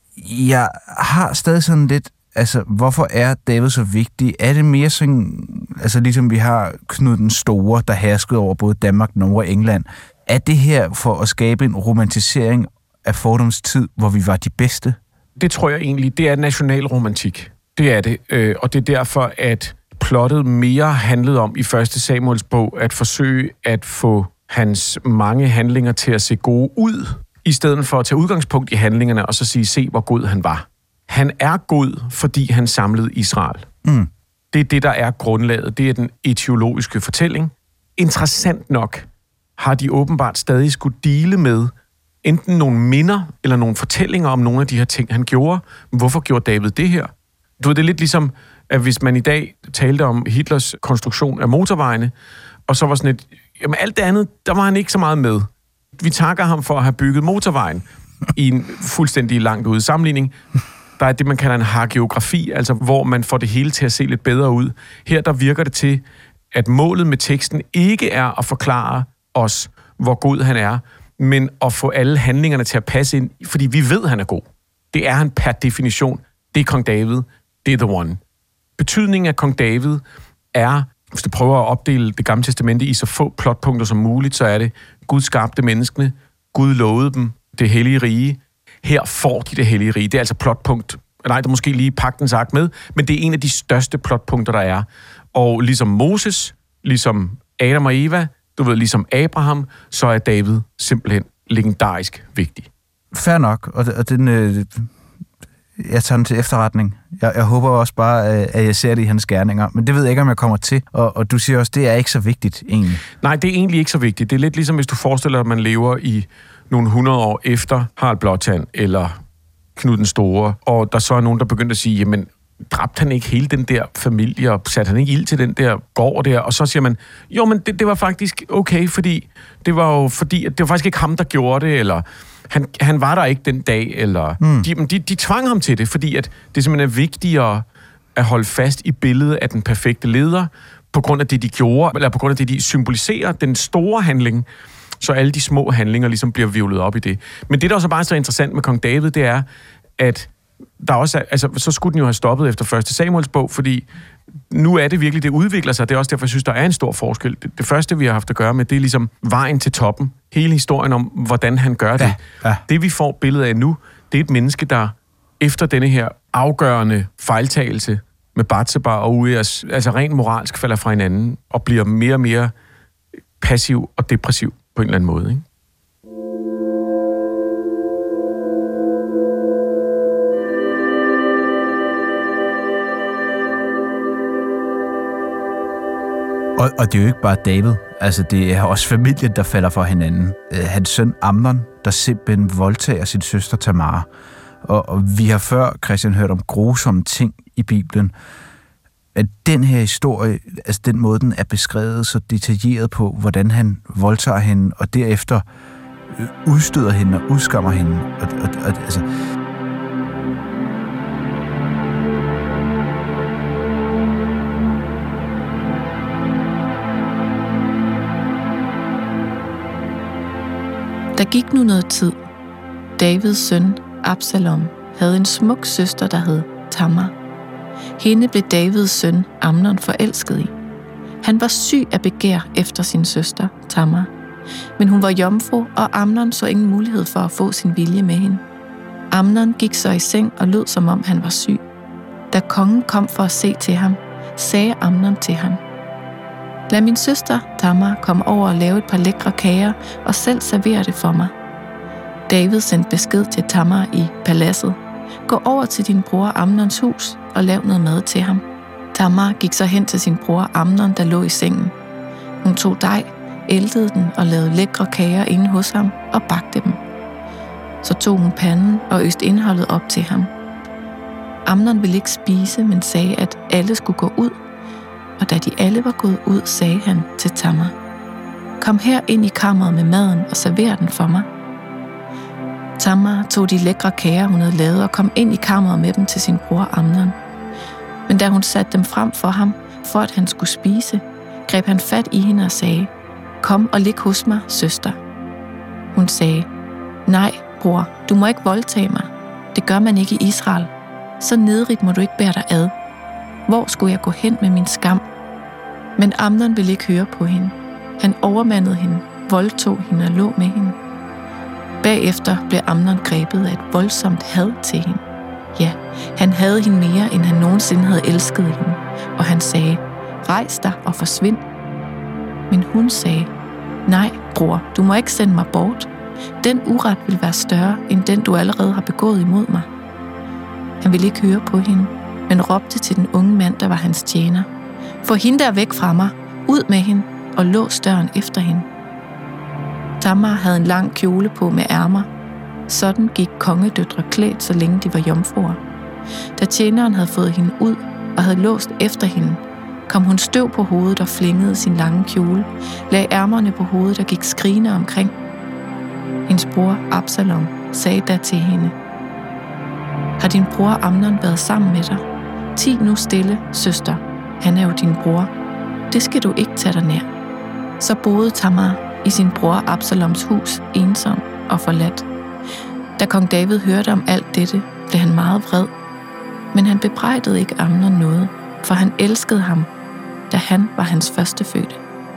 Jeg har stadig sådan lidt, altså, hvorfor er David så vigtig? Er det mere sådan, altså ligesom vi har Knud den Store, der herskede over både Danmark, Norge og England. Er det her for at skabe en romantisering af fordoms tid, hvor vi var de bedste? Det tror jeg egentlig, det er nationalromantik. Det er det, og det er derfor, at plottet mere handlede om i første Samuels bog, at forsøge at få hans mange handlinger til at se gode ud, i stedet for at tage udgangspunkt i handlingerne og så sige, se hvor god han var. Han er god, fordi han samlede Israel. Mm. Det er det, der er grundlaget. Det er den etiologiske fortælling. Interessant nok har de åbenbart stadig skulle dele med enten nogle minder eller nogle fortællinger om nogle af de her ting, han gjorde. Hvorfor gjorde David det her? Du ved, det er lidt ligesom, at hvis man i dag talte om Hitlers konstruktion af motorvejene, og så var sådan et, jamen alt det andet, der var han ikke så meget med. Vi takker ham for at have bygget motorvejen i en fuldstændig langt ude sammenligning. Der er det, man kalder en hagiografi, altså hvor man får det hele til at se lidt bedre ud. Her der virker det til, at målet med teksten ikke er at forklare os, hvor god han er, men at få alle handlingerne til at passe ind, fordi vi ved, at han er god. Det er han per definition. Det er kong David. Det er the one. Betydningen af kong David er, hvis du prøver at opdele det gamle testamente i så få plotpunkter som muligt, så er det, Gud skabte menneskene, Gud lovede dem det hellige rige. Her får de det hellige rige. Det er altså plotpunkt. Nej, der er måske lige pagtens ark med, men det er en af de største plotpunkter, der er. Og ligesom Moses, ligesom Adam og Eva, du ved, ligesom Abraham, så er David simpelthen legendarisk vigtig. Fair nok, og, og den, øh, jeg tager den til efterretning. Jeg, jeg håber også bare, at jeg ser det i hans gerninger, men det ved jeg ikke, om jeg kommer til. Og, og du siger også, det er ikke så vigtigt, egentlig. Nej, det er egentlig ikke så vigtigt. Det er lidt ligesom, hvis du forestiller dig, at man lever i nogle hundrede år efter Harald Blåtand eller Knud den Store, og der så er nogen, der begyndte at sige, jamen, dræbte han ikke hele den der familie, og satte han ikke ild til den der gård der, og så siger man, jo, men det, det var faktisk okay, fordi det var jo fordi, at det var faktisk ikke ham, der gjorde det, eller han, han var der ikke den dag, eller mm. de, de, de tvang ham til det, fordi at det simpelthen er vigtigere at holde fast i billedet af den perfekte leder, på grund af det, de gjorde, eller på grund af det, de symboliserer, den store handling, så alle de små handlinger ligesom bliver hvirvlet op i det. Men det, der også er bare så interessant med kong David, det er, at der også er, altså, så skulle den jo have stoppet efter første Samuels bog, fordi nu er det virkelig, det udvikler sig. Det er også derfor, jeg synes, der er en stor forskel. Det, det første, vi har haft at gøre med, det er ligesom vejen til toppen. Hele historien om, hvordan han gør det. Ja, ja. Det, vi får billedet af nu, det er et menneske, der efter denne her afgørende fejltagelse med Batseba og Urias, altså rent moralsk falder fra hinanden og bliver mere og mere passiv og depressiv på en eller anden måde, ikke? Og, og det er jo ikke bare David. Altså, det er også familien, der falder fra hinanden. Hans søn Amnon, der simpelthen voldtager sin søster Tamar. Og, og vi har før, Christian, hørt om grusomme ting i Bibelen. At den her historie, altså den måde, den er beskrevet så detaljeret på, hvordan han voldtager hende, og derefter udstøder hende og udskammer hende. Og, og, og, altså Der gik nu noget tid. Davids søn, Absalom, havde en smuk søster, der hed Tamar. Hende blev Davids søn, Amnon, forelsket i. Han var syg af begær efter sin søster, Tamar. Men hun var jomfru, og Amnon så ingen mulighed for at få sin vilje med hende. Amnon gik så i seng og lød, som om han var syg. Da kongen kom for at se til ham, sagde Amnon til ham: Lad min søster Tamar komme over og lave et par lækre kager og selv servere det for mig. David sendte besked til Tamar i paladset: Gå over til din bror Amnons hus og lav noget mad til ham. Tamar gik så hen til sin bror Amnon, der lå i sengen. Hun tog dej, æltede den og lavede lækre kager inde hos ham og bagte dem. Så tog hun panden og øste indholdet op til ham. Amnon ville ikke spise, men sagde, at alle skulle gå ud. Og da de alle var gået ud, sagde han til Tamar: Kom her ind i kammeret med maden og server den for mig. Tamar tog de lækre kager, hun havde lavet, og kom ind i kammeret med dem til sin bror Amnon. Men da hun satte dem frem for ham, for at han skulle spise, greb han fat i hende og sagde: Kom og lig hos mig, søster. Hun sagde: Nej, bror, du må ikke voldtage mig. Det gør man ikke i Israel. Så nedrigt må du ikke bære dig ad. Hvor skulle jeg gå hen med min skam? Men Amnon ville ikke høre på hende. Han overmandede hende, voldtog hende og lå med hende. Bagefter blev Amnon grebet af et voldsomt had til hende. Ja, han havde hende mere, end han nogensinde havde elsket hende. Og han sagde: Rejs dig og forsvind. Men hun sagde: Nej, bror, du må ikke sende mig bort. Den uret vil være større, end den du allerede har begået imod mig. Han ville ikke høre på hende, men råbte til den unge mand, der var hans tjener: Få hende der væk fra mig, ud med hende, og lås døren efter hende. Tamar havde en lang kjole på med ærmer. Sådan gik kongedøtre klædt, så længe de var jomfruer. Da tjeneren havde fået hende ud og havde låst efter hende, kom hun støv på hovedet og flængede sin lange kjole, lagde ærmerne på hovedet og gik skrigende omkring. Hendes bror Absalom sagde da til hende: Har din bror Amnon været sammen med dig? Ti nu stille, søster. Han er jo din bror. Det skal du ikke tage dig nær. Så boede Tamar i sin bror Absaloms hus, ensom og forladt. Da kong David hørte om alt dette, blev han meget vred. Men han bebrejdede ikke Amnon noget, for han elskede ham, da han var hans førstefødte.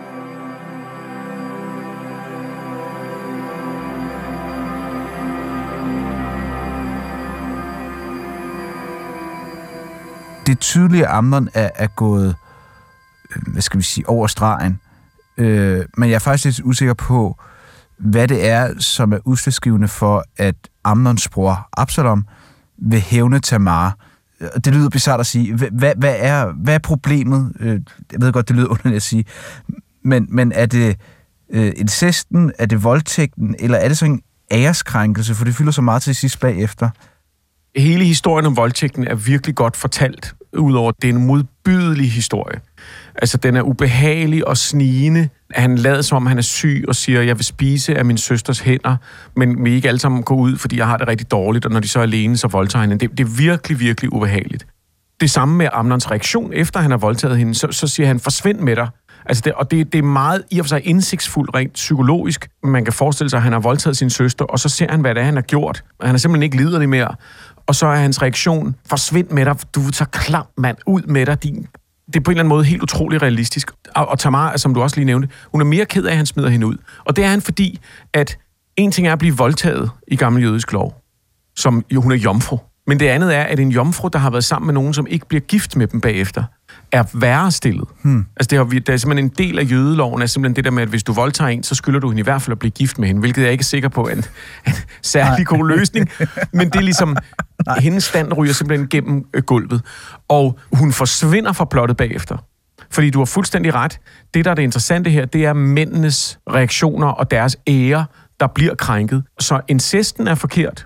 Det er tydeligt, at Amnon er, er gået, hvad skal vi sige, over stregen. Øh, men jeg er faktisk lidt usikker på, hvad det er, som er udslagsgivende for, at Amnons bror Absalom vil hævne Tamar. Det lyder bizarrt at sige. Hvad, hvad, er, hvad er problemet? Jeg ved godt, det lyder underligt at sige. Men, men er det øh, incesten, er det voldtægten, eller er det sådan en æreskrænkelse? For det fylder så meget til sidst bagefter. Hele historien om voldtægten er virkelig godt fortalt, udover det er en modbydelig historie. Altså, den er ubehagelig og snigende. Han lader som om, han er syg og siger, jeg vil spise af min søsters hænder, men vi ikke alle sammen gå ud, fordi jeg har det rigtig dårligt, og når de så er alene, så voldtager han hende. Det, det er virkelig, virkelig ubehageligt. Det samme med Amnons reaktion, efter han har voldtaget hende, så, så siger han, forsvind med dig. Altså det, og det, det er meget i og for sig indsigtsfuldt, rent psykologisk. Man kan forestille sig, at han har voldtaget sin søster, og så ser han, hvad det er, han har gjort. Han er simpelthen ikke liderlig mere. Og så er hans reaktion, forsvind med dig, du vil tage klam, mand, ud med dig, din... Det er på en eller anden måde helt utrolig realistisk. Og, og Tamar, som du også lige nævnte, hun er mere ked af, at han smider hende ud. Og det er han, fordi at en ting er at blive voldtaget i gammel jødisk lov, som jo hun er jomfru. Men det andet er, at en jomfru, der har været sammen med nogen, som ikke bliver gift med dem bagefter, er værre stillet. Hmm. Altså det, har, det er simpelthen en del af jødeloven, er simpelthen det der med, at hvis du voldtager en, så skylder du hende i hvert fald at blive gift med hende, hvilket jeg ikke er sikker på er en, en særlig god løsning. Men det er ligesom, hendes stand ryger simpelthen gennem øh, gulvet. Og hun forsvinder fra plottet bagefter. Fordi du har fuldstændig ret. Det, der er det interessante her, det er mændenes reaktioner og deres ære, der bliver krænket. Så incesten er forkert.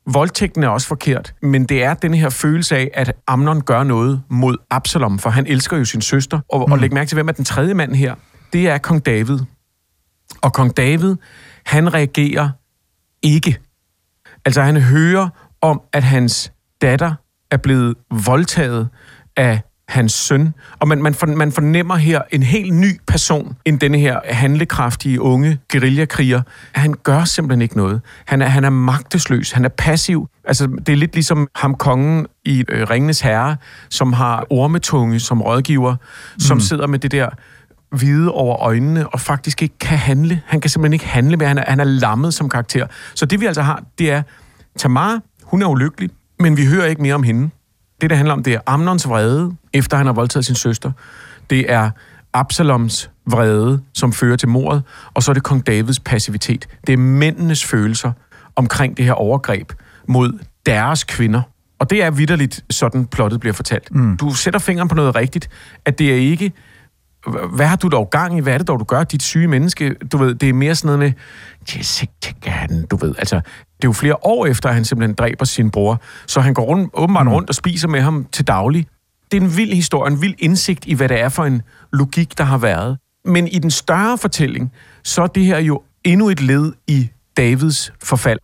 voldtægten er også forkert, men det er den her følelse af, at Amnon gør noget mod Absalom, for han elsker jo sin søster. Og, mm. og læg mærke til, hvem er den tredje mand her? Det er kong David. Og kong David, han reagerer ikke. Altså, han hører om, at hans datter er blevet voldtaget af hans søn. Og man, man, for, man fornemmer her en helt ny person end denne her handlekraftige unge guerillakriger. Han gør simpelthen ikke noget. Han er, han er magtesløs. Han er passiv. Altså, det er lidt ligesom ham kongen i øh, Ringenes Herre, som har ormetunge som rådgiver, mm. som sidder med det der hvide over øjnene og faktisk ikke kan handle. Han kan simpelthen ikke handle mere. Han er, han er lammet som karakter. Så det vi altså har, det er Tamar, hun er ulykkelig, men vi hører ikke mere om hende. Det, der handler om, det er Amnons vrede, efter han har voldtaget sin søster. Det er Absaloms vrede, som fører til mordet, og så er det kong Davids passivitet. Det er mændenes følelser omkring det her overgreb mod deres kvinder. Og det er vitterligt, sådan plottet bliver fortalt. Mm. Du sætter fingeren på noget rigtigt, at det er ikke, hvad har du dog gang i, hvad er det dog, du gør, dit syge menneske? Du ved, det er mere sådan noget med, Jessica, du ved, altså, det er jo flere år efter, at han simpelthen dræber sin bror, så han går rundt, åbenbart mm. rundt og spiser med ham til daglig. Det er en vild historie, en vild indsigt i, hvad det er for en logik, der har været. Men i den større fortælling, så er det her jo endnu et led i Davids forfald.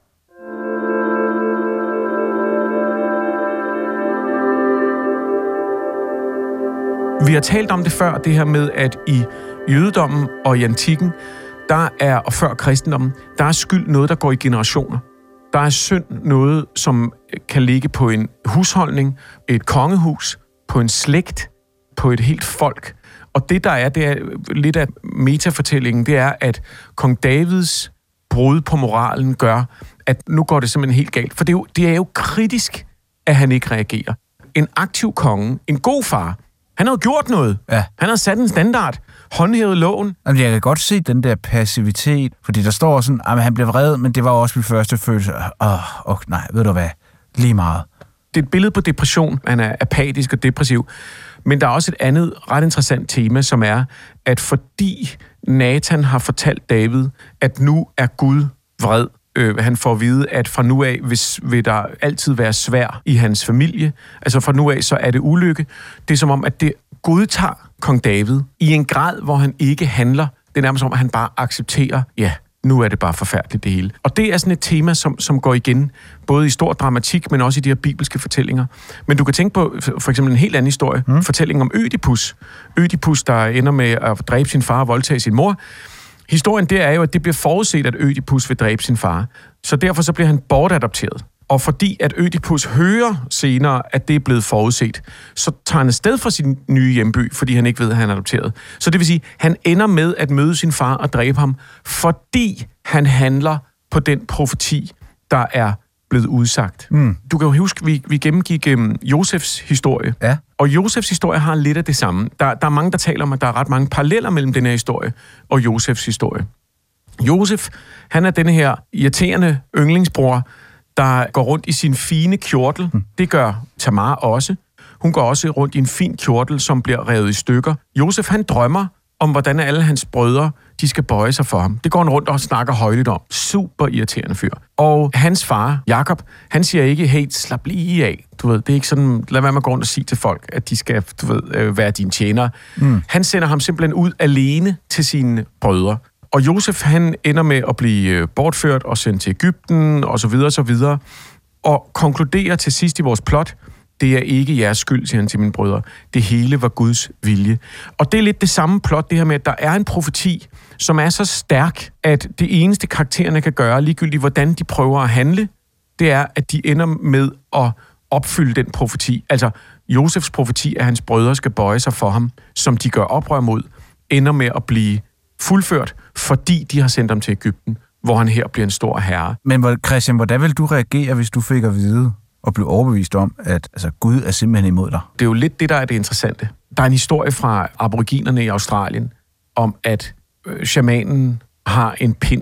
Vi har talt om det før, det her med, at i jødedommen og i antikken, der er, og før kristendommen, der er skyld noget, der går i generationer. Der er synd noget, som kan ligge på en husholdning, et kongehus, på en slægt, på et helt folk. Og det, der er, det er lidt af metafortællingen, det er, at kong Davids brud på moralen gør, at nu går det simpelthen helt galt. For det er jo, det er jo kritisk, at han ikke reagerer. En aktiv konge, en god far, han havde gjort noget. Ja. Han havde sat en standard, håndhævet loven. Jamen, jeg kan godt se den der passivitet, fordi der står sådan, at han blev vred, men det var også min første følelse. Åh, oh, nej, ved du hvad? Lige meget. Det er et billede på depression. Han er apatisk og depressiv. Men der er også et andet ret interessant tema, som er, at fordi Nathan har fortalt David, at nu er Gud vred, øh, han får at vide, at fra nu af hvis, vil der altid være svær i hans familie. Altså fra nu af, så er det ulykke. Det er som om, at det godtager kong David i en grad, hvor han ikke handler. Det er nærmest som, at han bare accepterer, ja, nu er det bare forfærdeligt det hele. Og det er sådan et tema, som, som går igen, både i stor dramatik, men også i de her bibelske fortællinger. Men du kan tænke på for eksempel en helt anden historie, mm. fortællingen om Ødipus. Ødipus, der ender med at dræbe sin far og voldtage sin mor. Historien der er jo, at det bliver forudset, at Ødipus vil dræbe sin far. Så derfor så bliver han bortadopteret. Og fordi at Ødipus hører senere, at det er blevet forudset, så tager han afsted fra sin nye hjemby, fordi han ikke ved, at han er adopteret. Så det vil sige, at han ender med at møde sin far og dræbe ham, fordi han handler på den profeti, der er blevet udsagt. Mm. Du kan jo huske, vi, vi gennemgik um, Josefs historie. Ja. Og Josefs historie har lidt af det samme. Der, der er mange, der taler om, at der er ret mange paralleller mellem den her historie og Josefs historie. Josef, han er denne her irriterende yndlingsbror, der går rundt i sin fine kjortel. Mm. Det gør Tamar også. Hun går også rundt i en fin kjortel, som bliver revet i stykker. Josef, han drømmer om, hvordan alle hans brødre, de skal bøje sig for ham. Det går han rundt og snakker højligt om. Super irriterende fyr. Og hans far, Jakob, han siger ikke, hey, slap lige af. Du ved, det er ikke sådan, lad være med at gå rundt og sige til folk, at de skal, du ved, være dine tjenere. Mm. Han sender ham simpelthen ud alene til sine brødre. Og Josef, han ender med at blive bortført og sendt til Egypten, og så videre, og så videre. Og konkluderer til sidst i vores plot, det er ikke jeres skyld, siger han til mine brødre. Det hele var Guds vilje. Og det er lidt det samme plot, det her med, at der er en profeti, som er så stærk, at det eneste karaktererne kan gøre, ligegyldigt hvordan de prøver at handle, det er, at de ender med at opfylde den profeti. Altså, Josefs profeti, at hans brødre skal bøje sig for ham, som de gør oprør mod, ender med at blive fuldført, fordi de har sendt ham til Egypten, hvor han her bliver en stor herre. Men Christian, hvordan vil du reagere, hvis du fik at vide og blev overbevist om, at altså, Gud er simpelthen imod dig? Det er jo lidt det, der er det interessante. Der er en historie fra aboriginerne i Australien, om at øh, shamanen har en pind,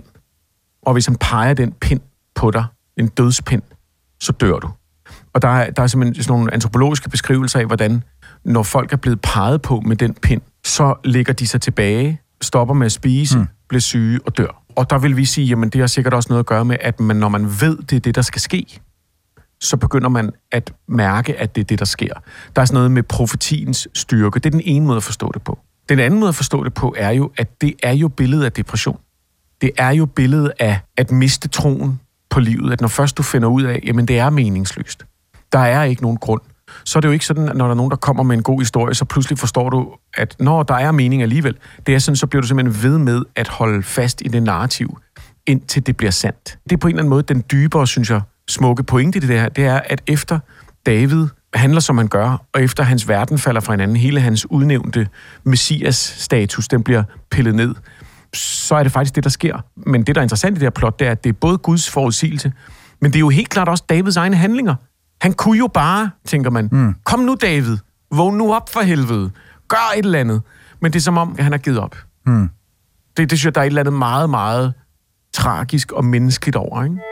og hvis han peger den pind på dig, en dødspind, så dør du. Og der er, der er simpelthen sådan nogle antropologiske beskrivelser af, hvordan når folk er blevet peget på med den pind, så ligger de sig tilbage, stopper med at spise, mm. bliver syge og dør. Og der vil vi sige, jamen det har sikkert også noget at gøre med, at man, når man ved, det er det, der skal ske, så begynder man at mærke, at det er det, der sker. Der er sådan noget med profetiens styrke. Det er den ene måde at forstå det på. Den anden måde at forstå det på er jo, at det er jo billedet af depression. Det er jo billedet af at miste troen på livet. At når først du finder ud af, jamen det er meningsløst. Der er ikke nogen grund. Så er det jo ikke sådan, at når der er nogen, der kommer med en god historie, så pludselig forstår du, at når der er mening alligevel, det er sådan, så bliver du simpelthen ved med at holde fast i det narrativ, indtil det bliver sandt. Det er på en eller anden måde den dybere, synes jeg, smukke pointe i det her, det er, at efter David handler, som han gør, og efter hans verden falder fra hinanden, hele hans udnævnte messias-status, den bliver pillet ned, så er det faktisk det, der sker. Men det, der er interessant i det her plot, det er, at det er både Guds forudsigelse, men det er jo helt klart også Davids egne handlinger. Han kunne jo bare, tænker man, mm. kom nu David, vågn nu op for helvede, gør et eller andet. Men det er som om, han har givet op. Mm. Det, det synes jeg, der er et eller andet meget, meget tragisk og menneskeligt over, ikke?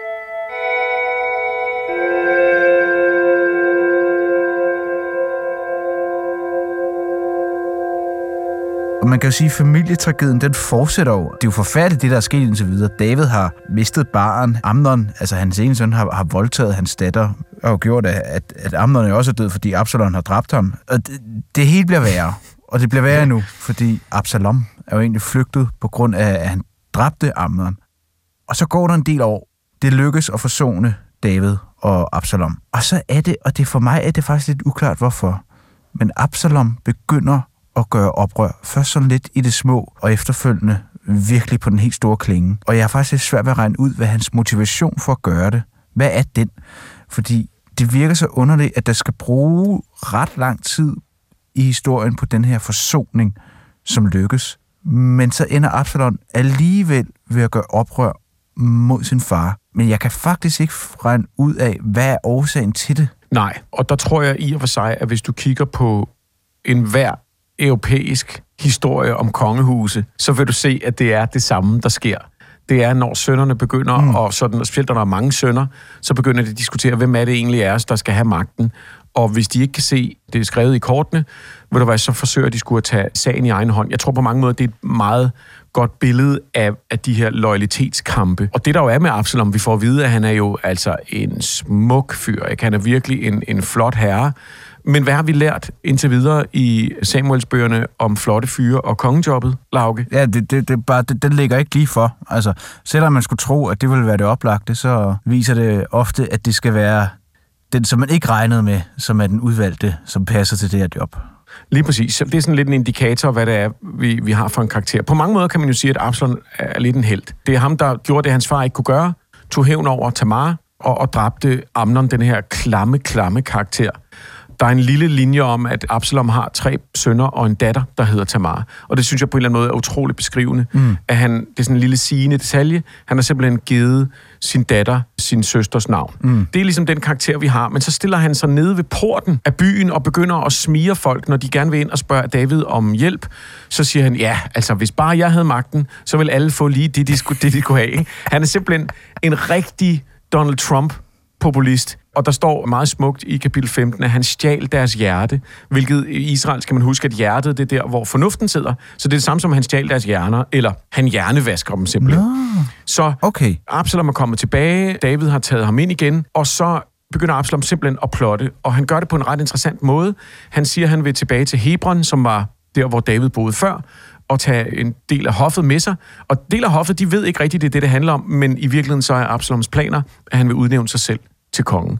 Og man kan jo sige, at familietragedien, den fortsætter jo. Det er jo forfærdeligt, det der er sket indtil videre. David har mistet barn. Amnon, altså hans ene søn, har, har voldtaget hans datter, og har gjort, at, at Amnon er også død, fordi Absalom har dræbt ham. Og det, det hele bliver værre. Og det bliver værre nu, fordi Absalom er jo egentlig flygtet på grund af, at han dræbte Amnon. Og så går der en del år. Det lykkes at forsone David og Absalom. Og så er det, og det for mig er det faktisk lidt uklart, hvorfor. Men Absalom begynder at gøre oprør. Først sådan lidt i det små, og efterfølgende virkelig på den helt store klinge. Og jeg har faktisk lidt svært ved at regne ud, hvad hans motivation for at gøre det. Hvad er den? Fordi det virker så underligt, at der skal bruge ret lang tid i historien på den her forsoning, som lykkes. Men så ender Absalom alligevel ved at gøre oprør mod sin far. Men jeg kan faktisk ikke regne ud af, hvad er årsagen til det. Nej, og der tror jeg i og for sig, at hvis du kigger på enhver europæisk historie om kongehuse, så vil du se, at det er det samme, der sker. Det er, når sønnerne begynder, mm. og sådan, og specielt når der er mange sønner, så begynder de at diskutere, hvem er det egentlig er os, der skal have magten. Og hvis de ikke kan se, det er skrevet i kortene, vil du være, så forsøger de skulle at tage sagen i egen hånd. Jeg tror på mange måder, det er et meget godt billede af, af de her loyalitetskampe. Og det der jo er med Absalom, vi får at vide, at han er jo altså en smuk fyr. Ikke? Han er virkelig en, en flot herre. Men hvad har vi lært indtil videre i Samuelsbøgerne om flotte fyre og kongejobbet, Lauke? Ja, det, det, det bare, det, den ligger ikke lige for. Altså, selvom man skulle tro, at det ville være det oplagte, så viser det ofte, at det skal være den, som man ikke regnede med, som er den udvalgte, som passer til det her job. Lige præcis. Det er sådan lidt en indikator, hvad det er, vi, vi har for en karakter. På mange måder kan man jo sige, at Absalom er lidt en helt. Det er ham, der gjorde det, hans far ikke kunne gøre, tog hævn over Tamar og, og dræbte Amnon, den her klamme, klamme karakter. Der er en lille linje om, at Absalom har tre sønner og en datter, der hedder Tamar. Og det synes jeg på en eller anden måde er utroligt beskrivende. Mm. At han, det er sådan en lille sigende detalje. Han har simpelthen givet sin datter sin søsters navn. Mm. Det er ligesom den karakter, vi har. Men så stiller han sig nede ved porten af byen og begynder at smire folk, når de gerne vil ind og spørge David om hjælp. Så siger han, ja, altså hvis bare jeg havde magten, så ville alle få lige det, de skulle, det, de kunne have. Ikke? Han er simpelthen en rigtig Donald Trump populist. Og der står meget smukt i kapitel femten, at han stjal deres hjerte, hvilket i Israel skal man huske, at hjertet det er der, hvor fornuften sidder. Så det er det samme som, at han stjal deres hjerner, eller han hjernevasker dem simpelthen. No. Så okay. Absalom er kommet tilbage, David har taget ham ind igen, og så begynder Absalom simpelthen at plotte, og han gør det på en ret interessant måde. Han siger, at han vil tilbage til Hebron, som var der, hvor David boede før, og tage en del af hoffet med sig. Og del af hoffet, de ved ikke rigtigt, det er det, det handler om, men i virkeligheden så er Absaloms planer, at han vil udnævne sig selv til kongen.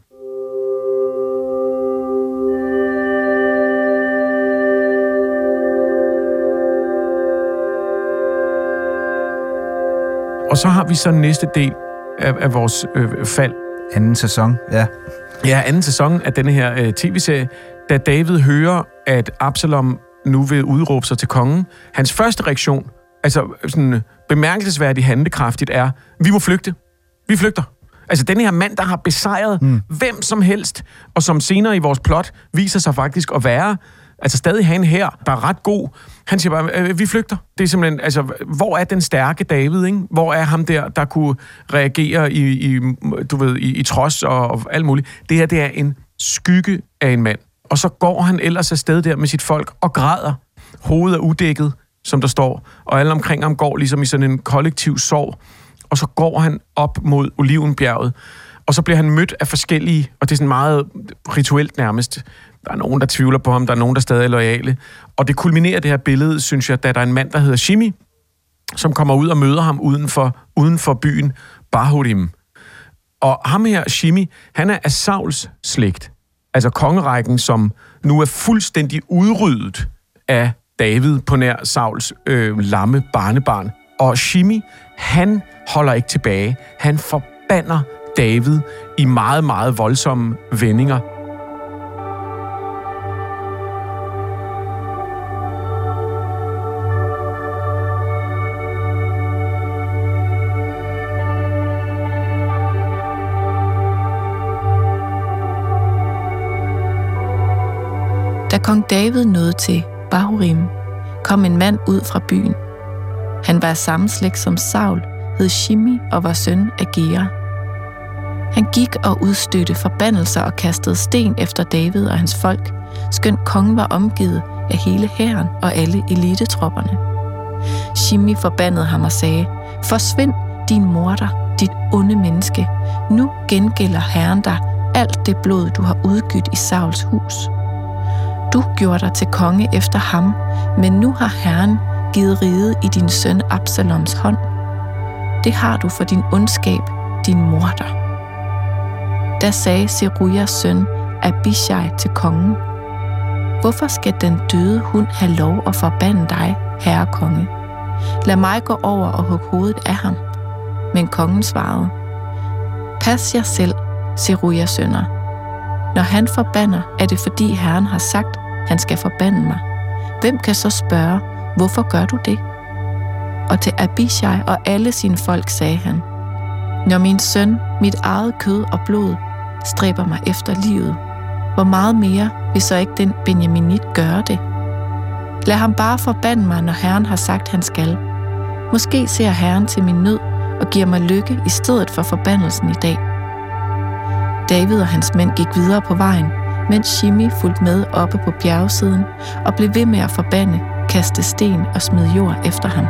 Og så har vi så næste del af, af vores øh, fald. Anden sæson, ja. Ja, anden sæson af denne her øh, tv-serie, da David hører, at Absalom nu vil udråbe sig til kongen. Hans første reaktion, altså sådan bemærkelsesværdigt handlekraftigt, er, vi må flygte. Vi flygter. Altså denne her mand, der har besejret mm. hvem som helst, og som senere i vores plot viser sig faktisk at være, altså stadig have en hær, der er ret god. Han siger bare, vi flygter. Det er simpelthen, altså, hvor er den stærke David, ikke? Hvor er ham der, der kunne reagere i, i du ved, i, i trods og, og alt muligt. Det her, det er en skygge af en mand. Og så går han ellers afsted der med sit folk og græder. Hovedet er udækket, som der står, og alle omkring ham går ligesom i sådan en kollektiv sorg. Og så går han op mod Olivenbjerget, Og så bliver han mødt af forskellige, og det er sådan meget rituelt nærmest. Der er nogen, der tvivler på ham, der er nogen, der stadig er loyale. Og det kulminerer det her billede, synes jeg, da der er en mand, der hedder Shimi, som kommer ud og møder ham uden for, uden for byen Bahurim. Og ham her, Shimi, han er af Sauls slægt. Altså kongerækken, som nu er fuldstændig udryddet af David på nær Sauls øh, lamme barnebarn. Og Shimi, han holder ikke tilbage. Han forbander David i meget, meget voldsomme vendinger. Da kong David nåede til Bahurim, kom en mand ud fra byen. Han var af samme slægt som Saul, hed Shimi og var søn af Gera. Han gik og udstødte forbandelser og kastede sten efter David og hans folk, skønt kongen var omgivet af hele hæren og alle elitetropperne. Shimi forbandede ham og sagde, forsvind, din morder, dit onde menneske. Nu gengælder Herren dig alt det blod, du har udgydt i Sauls hus. Du gjorde dig til konge efter ham, men nu har Herren givet riget i din søn Absaloms hånd. Det har du for din ondskab, din morder. Da sagde Serujas søn Abishai til kongen, hvorfor skal den døde hund have lov at forbande dig, herre konge? Lad mig gå over og hugge hovedet af ham. Men kongen svarede, pas jer selv, Serujas sønner. Når han forbander, er det fordi Herren har sagt, han skal forbande mig. Hvem kan så spørge, hvorfor gør du det? Og til Abishai og alle sine folk sagde han, når min søn, mit eget kød og blod, stræber mig efter livet, hvor meget mere vil så ikke den Benjaminit gøre det? Lad ham bare forbande mig, når Herren har sagt, han skal. Måske ser Herren til min nød og giver mig lykke i stedet for forbandelsen i dag. David og hans mænd gik videre på vejen, mens Shimi fulgte med oppe på bjergsiden og blev ved med at forbande, kaste sten og smide jord efter ham.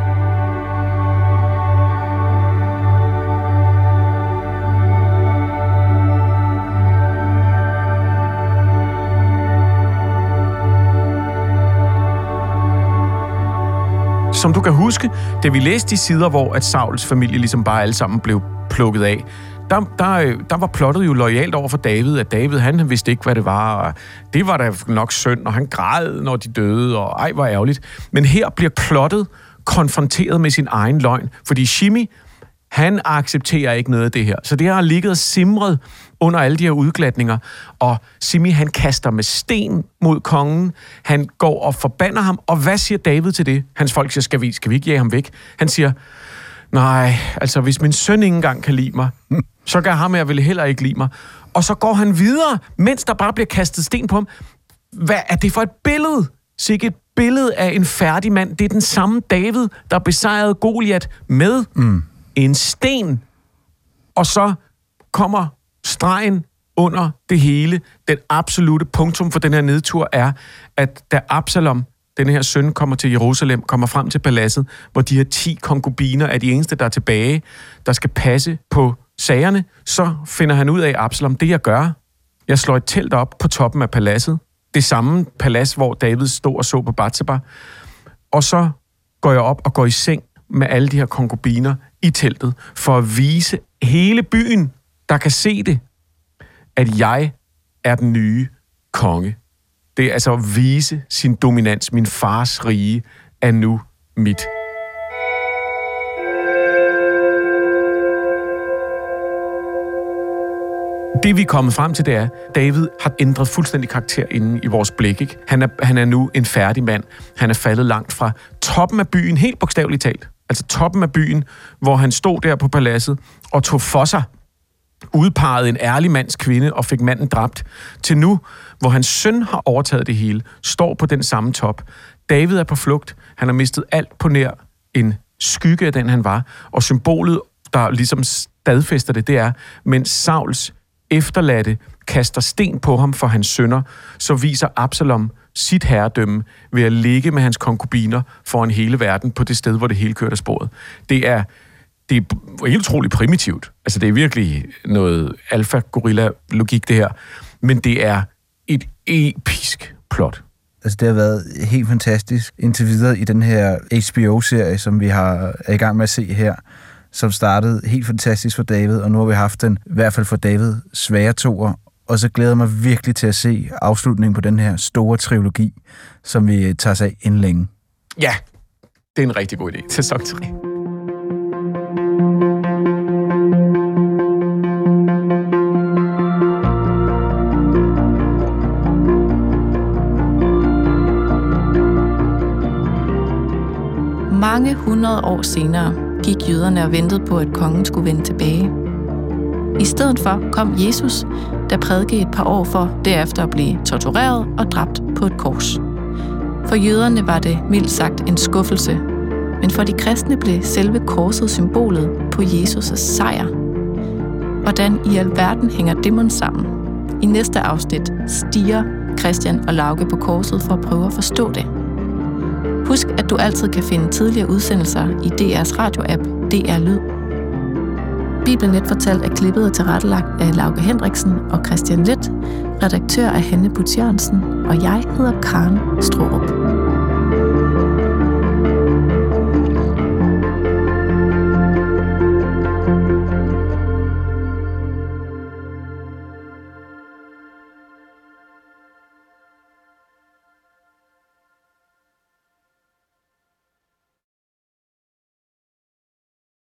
Som du kan huske, da vi læste de sider, hvor at Sauls familie ligesom bare alle sammen blev plukket af, Der, der, der var plottet jo loyalt over for David, at David, han vidste ikke, hvad det var, og det var da nok synd, og han græd, når de døde, og ej, hvor ærgerligt. Men her bliver plottet konfronteret med sin egen løgn, fordi Shimi, han accepterer ikke noget af det her. Så det har ligget og simret under alle de her udglatninger, og Shimi, han kaster med sten mod kongen, han går og forbander ham, og hvad siger David til det? Hans folk siger, skal vi, skal vi ikke jage ham væk? Han siger, nej, altså hvis min søn ikke engang kan lide mig, så kan ham jeg vel heller ikke lide mig. Og så går han videre, mens der bare bliver kastet sten på ham. Hvad er det for et billede? Sikke et billede af en færdig mand. Det er den samme David, der besejrede Goliat med mm. en sten. Og så kommer stregen under det hele. Den absolute punktum for den her nedtur er, at da Absalom, den her søn, kommer til Jerusalem, kommer frem til paladset, hvor de her ti konkubiner er de eneste, der er tilbage, der skal passe på sagerne, så finder han ud af, Absalom, det jeg gør, jeg slår et telt op på toppen af paladset, det samme palads, hvor David stod og så på Batseba, og så går jeg op og går i seng med alle de her konkubiner i teltet, for at vise hele byen, der kan se det, at jeg er den nye konge. Det er altså at vise sin dominans. Min fars rige er nu mit. Det vi er kommet frem til, det er, at David har ændret fuldstændig karakter inde i vores blik. Ikke? Han, er, han er nu en færdig mand. Han er faldet langt fra toppen af byen, helt bogstaveligt talt. Altså toppen af byen, hvor han stod der på paladset og tog for sig, udpegede en ærlig mands kvinde og fik manden dræbt, til nu, hvor hans søn har overtaget det hele, står på den samme top. David er på flugt. Han har mistet alt på nær en skygge af den, han var. Og symbolet, der ligesom stadfæster det, det er, mens Sauls efterladte kaster sten på ham for hans sønner, så viser Absalom sit herredømme ved at ligge med hans konkubiner foran hele verden på det sted, hvor det hele kørte af sporet. Det er det er helt utroligt primitivt. Altså, det er virkelig noget alfa-gorilla-logik, det her. Men det er et episk plot. Altså, det har været helt fantastisk indtil videre i den her H B O-serie, som vi har, er i gang med at se her, som startede helt fantastisk for David, og nu har vi haft den, i hvert fald for David, svære toer. Og så glæder jeg mig virkelig til at se afslutningen på den her store trilogi, som vi tager sig af inden længe. Ja, det er en rigtig god idé. Sæson tre. Mange hundrede år senere gik jøderne og ventede på, at kongen skulle vende tilbage. I stedet for kom Jesus, der prædikede et par år for derefter at blive tortureret og dræbt på et kors. For jøderne var det mildt sagt en skuffelse, men for de kristne blev selve korset symbolet på Jesus' sejr. Hvordan i alverden hænger det mon sammen? I næste afsnit stiger Christian og Lauke på korset for at prøve at forstå det. Husk, at du altid kan finde tidligere udsendelser i D R's radioapp D R Lyd. Bibelen Let fortalt er klippet og tilrettelagt af Lauke Hendriksen og Christian Let. Redaktør er Hanne Butz Jørgensen, og jeg hedder Karen Straarup.